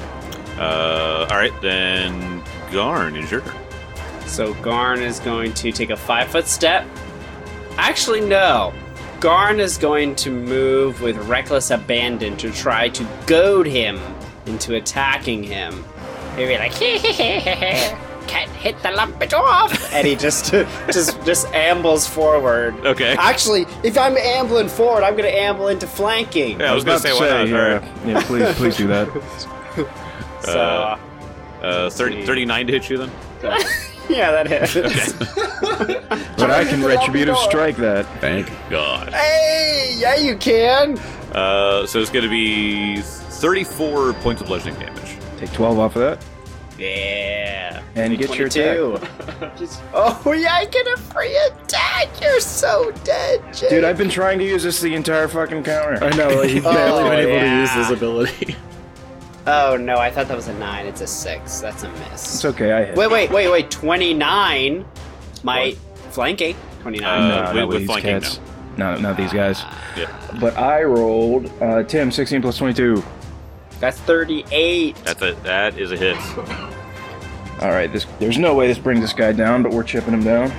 Uh, all right, then Garn is your turn. So Garn is going to take a five foot step. Actually, no. Garn is going to move with reckless abandon to try to goad him into attacking him. He'll be like, can't hit the lumpy dwarf, and he just just just ambles forward. Okay. Actually, if I'm ambling forward, I'm going to amble into flanking. Yeah, I was gonna say, why not? yeah, All right. yeah, please, please do that. So, Uh, Uh, thirty, thirty-nine to hit you then. yeah, that hits. But I can retributive strike that. Thank God. Hey, yeah, you can. Uh, so it's going to be thirty-four points of bludgeoning damage. Take twelve off of that. Yeah. And get your twenty-two. Oh, yeah, I get a free attack. You're so dead, Jake. Dude, I've been trying to use this the entire fucking counter. I know, like, he's barely Oh, been able to yeah. use this ability. Oh, no, I thought that was a nine. It's a six. That's a miss. It's okay, I hit. Wait, wait, wait, wait. twenty-nine. My flanking. twenty-nine. Uh, no, with- not with these flanking, cats. No, not these guys. Yeah. But I rolled uh, Tim sixteen plus twenty-two. That's thirty-eight. That's a, that is a hit. All right, this there's no way this brings this guy down, but we're chipping him down.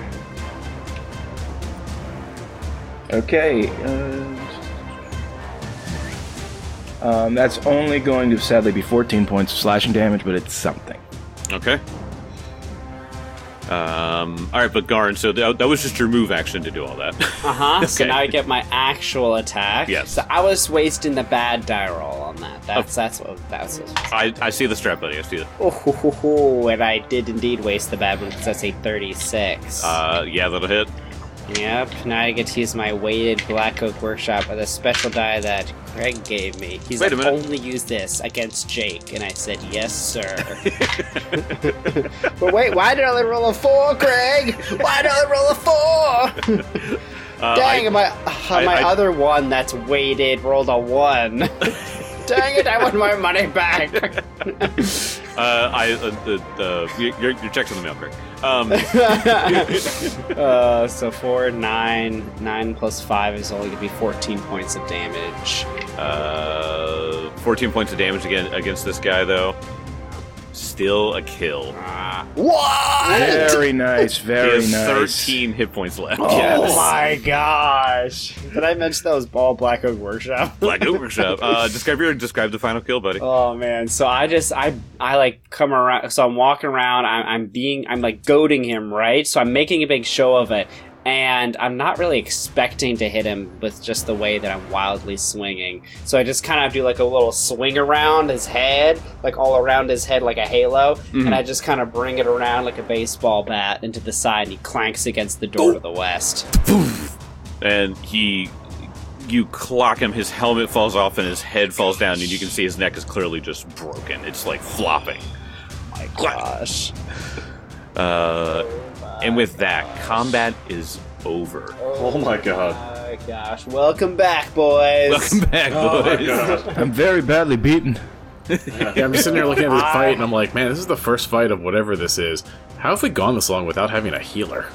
Okay. Uh, um, that's only going to sadly be fourteen points of slashing damage, but it's something. Okay. Um, all right, but Garn, so that, that was just your move action to do all that. Uh huh. So Okay. now I get my actual attack. Yes. So I was wasting the bad die roll on that. That's that's what that's what. I, I see the strap, buddy. I see it. Oh, ho, ho, ho, and I did indeed waste the bad one because that's a thirty-six. Uh, yeah, that'll hit. Yep, now I get to use my weighted Black Oak Workshop with a special die that Greg gave me. He's Wait a like, minute. only use this against Jake. And I said, yes, sir. But wait, why did I only roll a four, Greg? Why did I only roll a four? Uh, Dang, I, my, uh, I- my I- other one that's weighted rolled a one. Dang it, I want my money back. uh, I, uh, the, the, your, your check's in the mail, Greg. Um, uh, so four, nine, nine plus five is only gonna be fourteen points of damage. uh, fourteen points of damage again against this guy, though. Still a kill. Ah. What? Very nice, He very has nice. thirteen hit points left. Oh my gosh! Did I mention that was Ball Black Oak Workshop? Black Oak Workshop. Uh, describe your describe the final kill, buddy. Oh man! So I just I I like come around. So I'm walking around. I'm, I'm being I'm like goading him, right? So I'm making a big show of it, and I'm not really expecting to hit him with just the way that I'm wildly swinging. So I just kind of do like a little swing around his head, like all around his head, like a halo, Mhm. and I just kind of bring it around like a baseball bat into the side, and he clanks against the door to the west. And he, you clock him. His helmet falls off, and his head falls down, and you can see his neck is clearly just broken. It's like flopping. My gosh! Uh, and with that, combat is over. Oh my god. My gosh! Welcome back, boys. Welcome back, Oh my boys. god. I'm very badly beaten. Yeah, I'm just sitting there looking at this fight, and I'm like, man, this is the first fight of whatever this is. How have we gone this long without having a healer?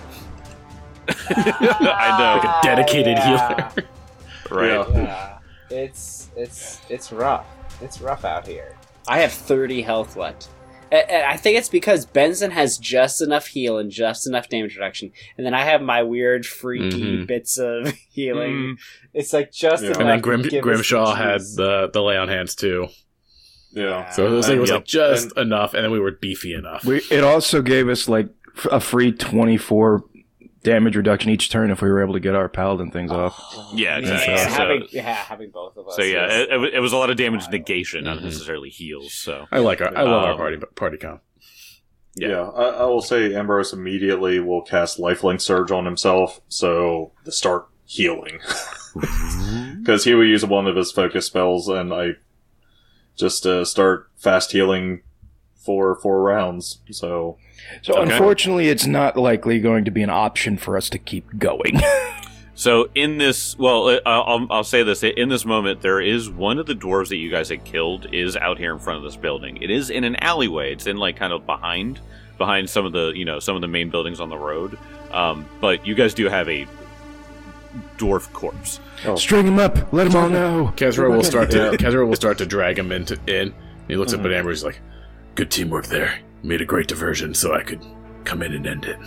I know, Like a dedicated yeah. healer. right? Yeah. Yeah, it's it's it's rough. It's rough out here. I have thirty health left. And and I think it's because Benson has just enough heal and just enough damage reduction, and then I have my weird, freaky Mhm. bits of healing. Mm. It's like just Yeah. enough. And then to Grim, give us Grimshaw the had juice. the, the lay on hands too. Yeah. So this thing was Yep. like just enough, and then we were beefy enough. We, it also gave us like f- a free twenty-four damage reduction each turn if we were able to get our paladin things off. Yeah, Yeah, exactly. yeah, So- having yeah, having both of us. So yeah, is- it, it, was- it was a lot of damage negation, not Mhm. necessarily heals. So I like our, I love our Um, party party comp. Yeah. Yeah, I, I will say Ambrose immediately will cast Lifelink Surge on himself, so to start healing. Because he will use one of his focus spells, and I just uh, start fast healing for four rounds. So, So Okay. unfortunately, it's not likely going to be an option for us to keep going. So in this, well, uh, I'll, I'll say this: in this moment, there is one of the dwarves that you guys had killed is out here in front of this building. It is in an alleyway. It's in like kind of behind, behind some of the, you know, some of the main buildings on the road. Um, but you guys do have a dwarf corpse. String him up. Let them all know. Kezra will start to Kezra will start to drag him into in. He looks up at Amber. He's like, "Good teamwork there. You made a great diversion, so I could come in and end it."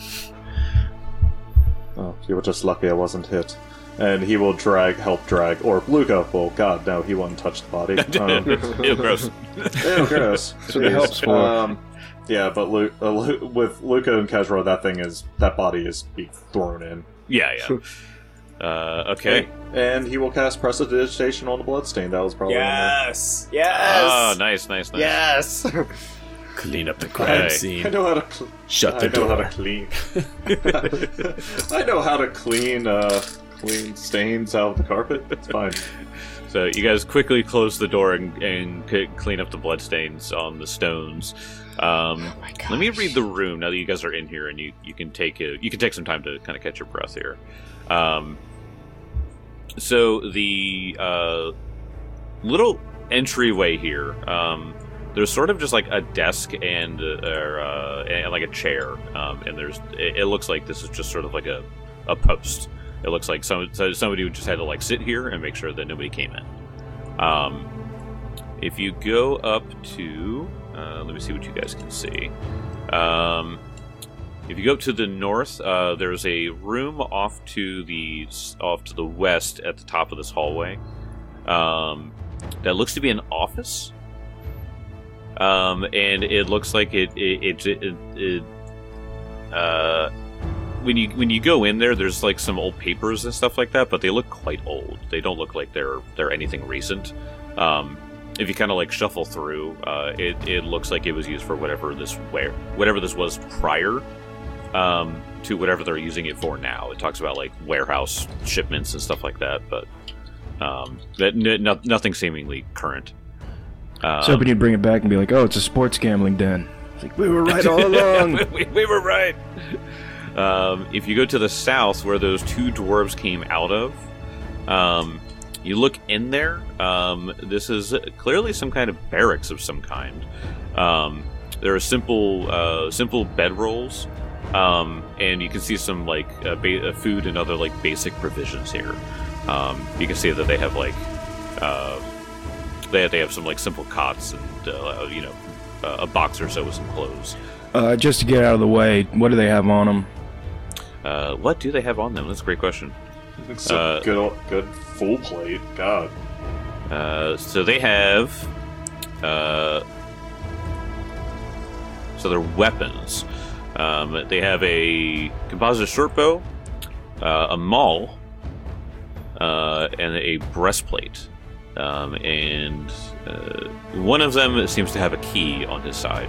oh, you were just lucky I wasn't hit. And he will drag, help drag, or Luca. Well, God, no, he won't touch the body. Um, Ew, gross. Ew, gross. That's what the help's for. Um, yeah, but Lu- uh, Lu- with Luca and Kezra, that thing is that body is being thrown in. Yeah, yeah. Uh, okay. And he will cast Prestidigitation on the Bloodstain. That was probably yes, Oh, yes, nice, nice, nice. yes. Clean up the crime Okay. scene. I know how to. Cl- Shut the I know how door. to clean. I know how to clean. Uh, clean stains out of the carpet. It's fine. So you guys quickly close the door and, and c- clean up the bloodstains on the stones. Um, Oh my let me gosh. read the room now that you guys are in here, and you, you can take a, you can take some time to kind of catch your breath here. Um, so the uh, little entryway here, um, there's sort of just like a desk and uh, or, uh, and like a chair, um, and there's it, it looks like this is just sort of like a, a post. It looks like some, so somebody would just had to like sit here and make sure that nobody came in. Um, if you go up to, uh, let me see what you guys can see. Um, if you go up to the north, uh, there's a room off to the off to the west at the top of this hallway. Um, that looks to be an office. um, and it looks like it it it, it, it uh, when you when you go in there, there's like some old papers and stuff like that, but they look quite old. They don't look like they're they're anything recent. Um, if you kind of like shuffle through, uh, it it looks like it was used for whatever this where whatever this was prior. Um, to whatever they're using it for now. It talks about like warehouse shipments and stuff like that, but um, that n- no, nothing seemingly current. Um, So, but you'd bring it back and be like, "Oh, it's a sports gambling den." It's like we were right all along. we, we were right. Um, if you go to the south, where those two dwarves came out of, um, you look in there. Um, this is clearly some kind of barracks of some kind. Um, there are simple, uh, simple bedrolls. Um, and you can see some like uh, ba- uh, food and other like basic provisions here. Um, you can see that they have like uh, they they have some like simple cots and uh, you know uh, a box or so with some clothes. Uh, just to get out of the way, what do they have on them? Uh, what do they have on them? That's a great question. It's a Uh, good, old- good full plate. God. Uh, so they have uh, so they're weapons. Um, they have a composite short bow, uh, a maul, uh, and a breastplate. Um, and uh, one of them seems to have a key on his side.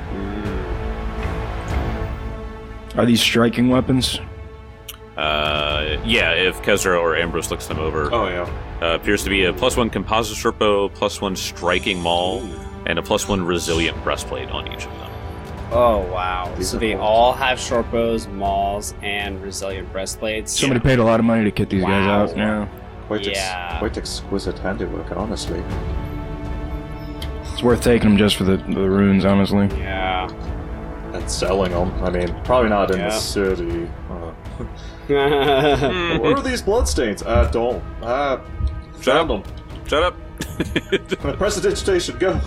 Are these striking weapons? Uh, yeah, if Kezra or Ambrose looks them over, Oh yeah. uh, appears to be a plus one composite short bow, plus one striking maul, and a plus one resilient breastplate on each of them. Oh wow! These So are they cool. all have short bows, mauls, and resilient breastplates. Somebody paid a lot of money to kit these guys Wow. out. Now Quite, ex- Yeah. quite exquisite handiwork, honestly. it's worth taking them just for the, the runes, honestly. Yeah. And selling them. I mean, probably not in Yeah. the city. Uh, yeah. where are these bloodstains? Uh, don't. Uh, Shut found up. them. Shut up. Prestidigitation, go.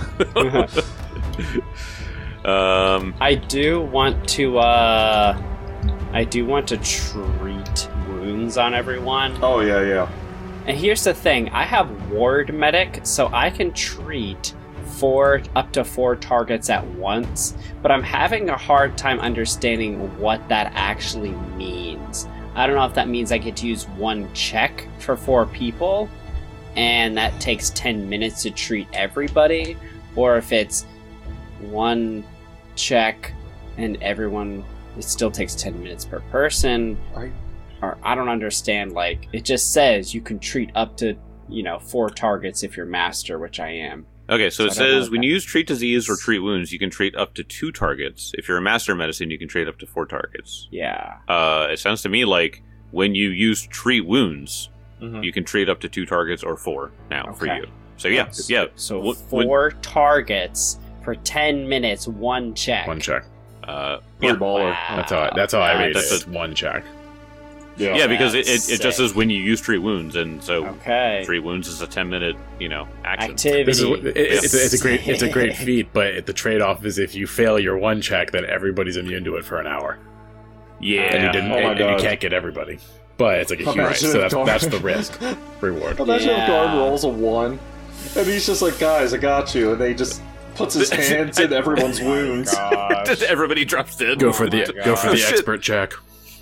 um, I do want to. uh... I do want to treat wounds on everyone. Oh yeah, yeah. And here's the thing: I have ward medic, so I can treat four up to four targets at once. But I'm having a hard time understanding what that actually means. I don't know if that means I get to use one check for four people, and that takes ten minutes to treat everybody, or if it's one check and everyone. It still takes ten minutes per person. I- Or I don't understand, like, it just says you can treat up to, you know, four targets if you're master, which I am. okay, so So it I don't know says what when that you use treat disease or treat wounds, you can treat up to two targets. If you're a master of medicine, you can treat up to four targets. Yeah. Uh, it sounds to me like when you use treat wounds, Mhm. you can treat up to two targets or four now for Okay. you. So yeah, Yes. yeah. So Wh- four targets for ten minutes, one check. One check. Uh, Pretty yeah. baller. Wow. That's how. That's how I read it. That's It's one check. Yeah. Yeah, because it, it, That's it just sick. says when you use treat wounds, and so Okay. treat wounds is a ten minute, you know, action. Activity. This is what- it, it's, a, it's a great. It's a great feat, but the trade off is if you fail your one check, then everybody's immune to it for an hour, Yeah. and you didn't. Oh my and, and you God. can't get everybody. But it's like a huge. Imagine Right, so if that's, Guard- that's the risk reward. Imagine Yeah. if guard rolls a one, and he's just like, "Guys, I got you," and they just puts his hands in everyone's wounds. Gosh. Everybody drops dead. Go for the my go for God. the Shit. expert check.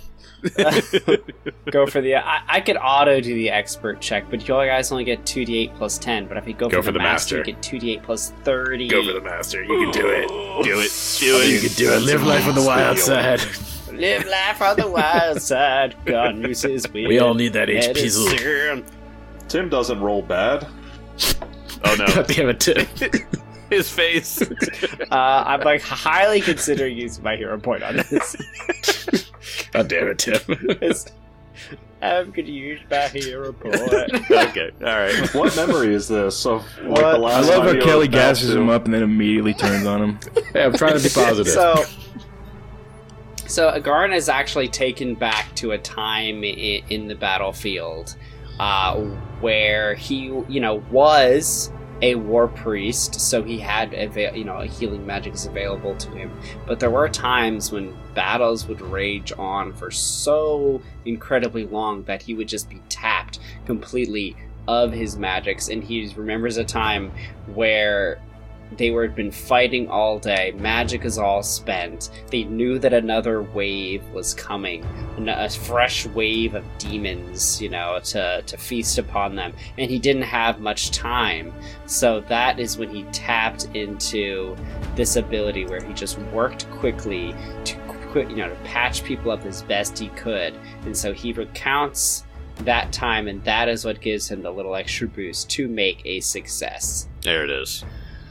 Go for the. I, I could auto do the expert check, but you guys only get two d eight plus ten. But if you go, Go for, for the, the master, master. you get two d eight plus thirty. Go for the master. You can do it. Do it. Do it. You can do it. Live life on the wild side. Live life on the wild side. God uses We all need that H P. medicine. Tim doesn't roll bad. Oh no. God damn it, Tim. His face. Uh, I'm like highly considering using my hero point on this. God damn it, Tim. It's- I'm gonna use my hero point. Okay. All right. What memory is this of like What? the I last love time how you Kelly were about gasses to- him up and then immediately turns on him. Hey, I'm trying to be positive. So, so Agarn is actually taken back to a time in, in the battlefield uh, where he, you know, was a war priest, so he had, ava- you know, healing magic is available to him. But there were times when battles would rage on for so incredibly long that he would just be tapped completely of his magics. And he remembers a time where they were been fighting all day. Magic is all spent. They knew that another wave was coming, a fresh wave of demons, you know, to to feast upon them. And he didn't have much time, so that is when he tapped into this ability where he just worked quickly to, quick, you know, to patch people up as best he could. And so he recounts that time, and that is what gives him the little extra boost to make a success. There it is.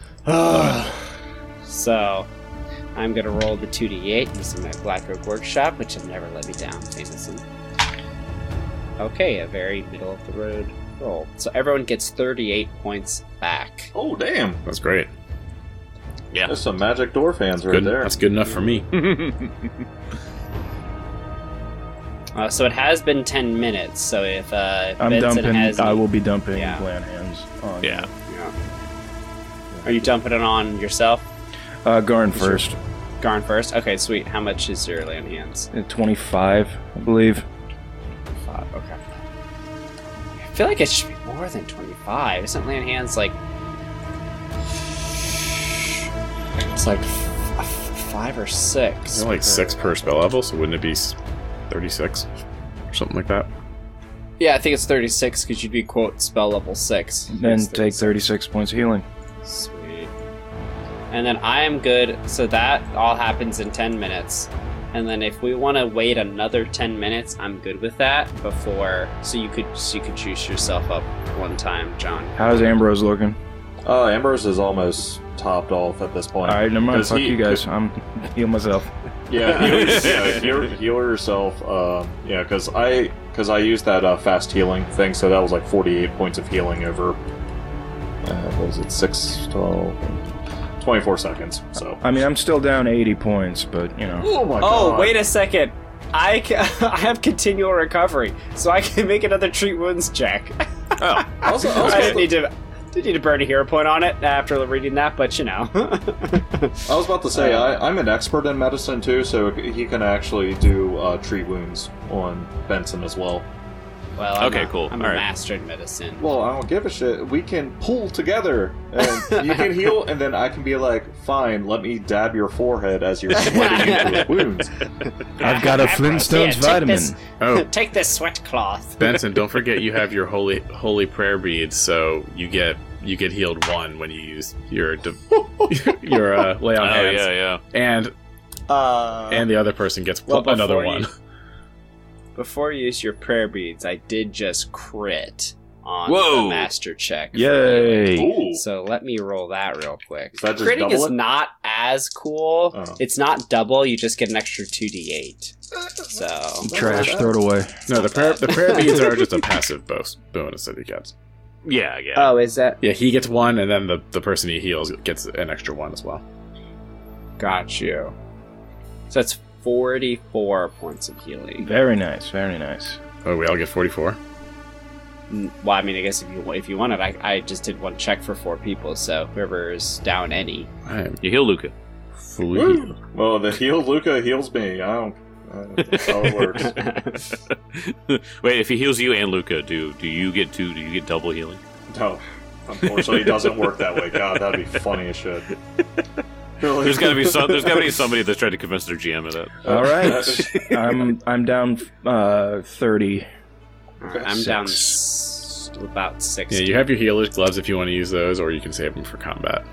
So, I'm gonna roll the two d eight using my Black Oak Workshop, which have never let me down, famously. Okay, a very middle of the road roll. So everyone gets thirty-eight points back. Oh, damn. That's great. Yeah. There's some Magic Door fans right Good. there. That's good enough for me. Uh, so it has been ten minutes, so if, uh, if I'm Benson dumping. has... I will be dumping Yeah. Land Hands on. Yeah. Yeah. Are you dumping it on yourself? Uh, Garn first. Garn first? Okay, sweet. How much is your land hands? At twenty-five, I believe. Five, okay. I feel like it should be more than twenty-five. Isn't land hands like... It's like f- f- five or six. It's like six per spell level, so wouldn't it be thirty-six or something like that? Yeah, I think it's thirty-six because you'd be, quote, spell level six. Then Yes, take thirty-six points of healing. Sweet. And then I am good, so that all happens in ten minutes. And then if we want to wait another ten minutes, I'm good with that before. So you could so you could juice yourself up one time, John. How's Ambrose looking? Uh, Ambrose is almost topped off at this point. Alright, never mind. 'Cause Fuck he- you guys. I'm heal myself. Yeah, heal, yeah, heal, heal yourself. Um, yeah, because I because I used that uh, fast healing thing, so that was like forty-eight points of healing over. Uh, what was it? six, twelve, twenty-four seconds. So. I mean, I'm still down eighty points, but, you know. Oh my Oh, wait a second. I, ca- I have continual recovery, so I can make another treat wounds check. Oh. I was, I was I about didn't to- need to didn't need to burn a hero point on it after reading that, but you know. I was about to say, Uh, I, I'm an expert in medicine too, so he can actually do uh, treat wounds on Benson as well. Well, I'm Okay, a, cool. I'm All a right. master in medicine. Well, I don't give a shit. We can pull together, and you can heal, and then I can be like, "Fine, let me dab your forehead as you're sweating into the wounds." I've got a Flintstones Here, take vitamin. this- Oh, Take this sweat cloth. Benson, don't forget you have your holy holy prayer beads, so you get you get healed one when you use your di- your uh, lay on Oh, hands, yeah, yeah. and Uh, and the other person gets well, pl- another before you- one. Before you use your prayer beads, I did just crit on Whoa. the master check. for Yay! Ooh. So let me roll that real quick. Is that just Critting double is it? not as cool. Oh. It's not double. You just get an extra two d eight. So Trash, throw it away. No, the prayer the prayer beads are just a passive bonus bonus that he gets. Yeah, yeah. oh, is that Yeah, he gets one, and then the, the person he heals gets an extra one as well. got you? So that's forty-four points of healing. Very nice, very nice. Oh, we all get forty-four. Mm, Well, I mean, I guess if you if you wanted, I I just did one check for four people. So whoever's down any. I am You heal Luca. fully Woo. healed. Well, the heal Luca heals me. I don't. Uh, that's how it works. Wait, if he heals you and Luca, do do you get two? Do you get double healing? No, unfortunately, it doesn't work that way. God, that'd be funny as shit. Really? There's got to be some. There's got to be somebody that's trying to convince their G M of that. All right, I'm I'm down uh, thirty. I'm down s- to about six. Yeah, you have your healer's gloves if you want to use those, or you can save them for combat.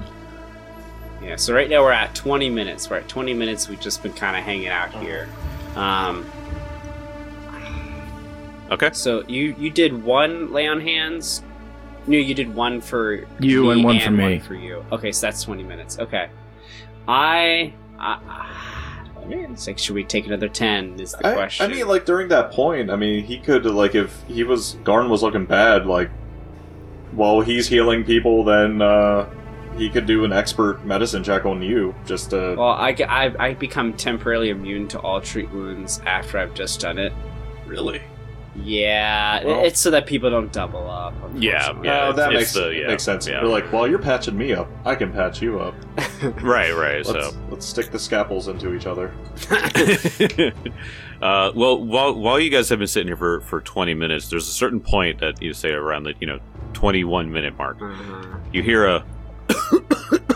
Yeah, so right now we're at twenty minutes. We're at twenty minutes. We've just been kind of hanging out here. Um, Okay. so you you did one lay on hands. No, you did one for You me and one for me. One for you. Okay, so that's twenty minutes. Okay, I. I I mean, it's like, should we take another ten? Is the I, question. I mean, like during that point, I mean, he could like if he was Garn was looking bad, like while he's healing people, then uh, he could do an expert medicine check on you. Just to well, I, get- I I become temporarily immune to all treat wounds after I've just done it. really. Yeah, Well- it's so that people don't double up. Yeah, unfortunately. yeah. Oh, that it's makes the- yeah, makes sense. yeah. You're like, while you're patching me up, I can patch you up. Right, right. Let's So, let's stick the scalpels into each other. uh, well, while while you guys have been sitting here for, for twenty minutes, there's a certain point that you say around the you know twenty-one minute mark, Uh-huh. you hear a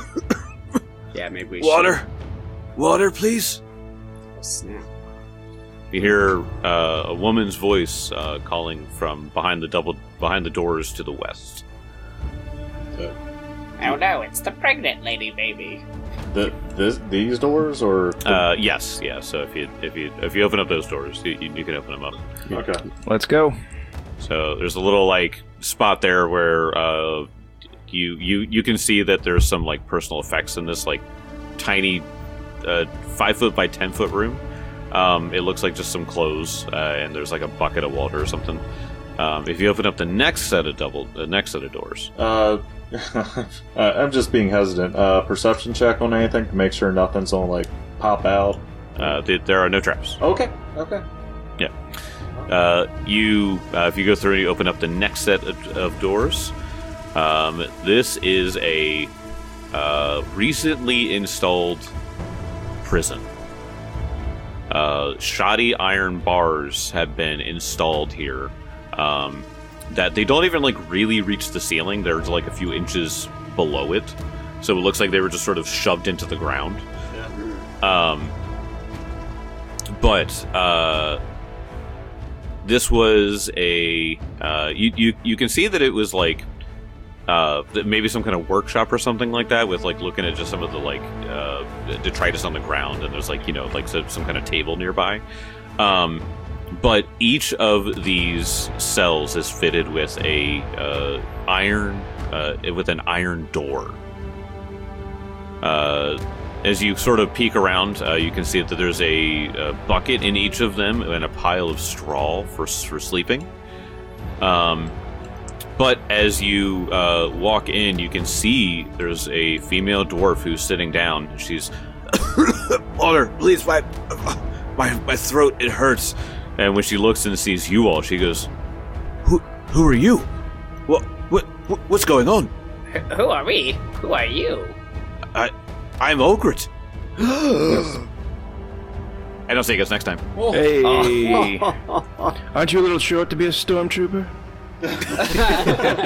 Yeah, maybe we Water, water, please. should. Oh, snap. You hear uh, a woman's voice uh, calling from behind the double behind the doors to the west. Oh no, it's the pregnant lady baby. The, this, these doors, or Uh, yes, yeah. So if you if you if you open up those doors, you, you, you can open them up. okay? Let's go. So there's a little like spot there where uh, you you you can see that there's some like personal effects in this like tiny uh, five foot by ten foot room. Um, it looks like just some clothes, uh, and there's like a bucket of water or something. Um, if you open up the next set of double the next set of doors, Uh, I'm just being hesitant. Uh, perception check on anything to make sure nothing's gonna like pop out. uh, th- there are no traps. Okay, okay. Uh, you, uh, if you go through and you open up the next set of, of doors, um, this is a uh, recently installed prison. Uh, shoddy iron bars have been installed here. Um, that they don't even like really reach the ceiling. They're like a few inches below it, so it looks like they were just sort of shoved into the ground. Um, but uh. This was a uh, you, you you can see that it was like uh, that maybe some kind of workshop or something like that, with like looking at just some of the like uh, detritus on the ground, and there's like you know like so, some kind of table nearby. Um, but each of these cells is fitted with a uh, iron uh, with an iron door. Uh, As you sort of peek around, uh, you can see that there's a, a bucket in each of them and a pile of straw for for sleeping. Um, but as you uh, walk in, you can see there's a female dwarf who's sitting down. She's, water, please, my, my my throat, it hurts. And when she looks and sees you all, she goes, "Who who are you? What what what's going on?" Who are we? Who are you? I. I'm Ogret. And I'll see you guys next time. Hey, aren't you a little short to be a stormtrooper?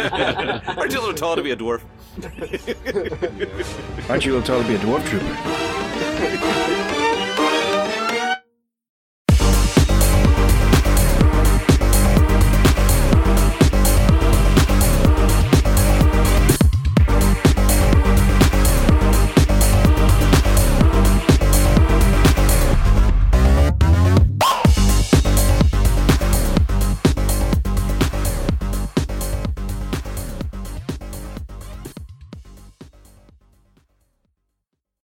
Aren't you a little tall to be a dwarf? Aren't you a little tall to be a dwarf trooper?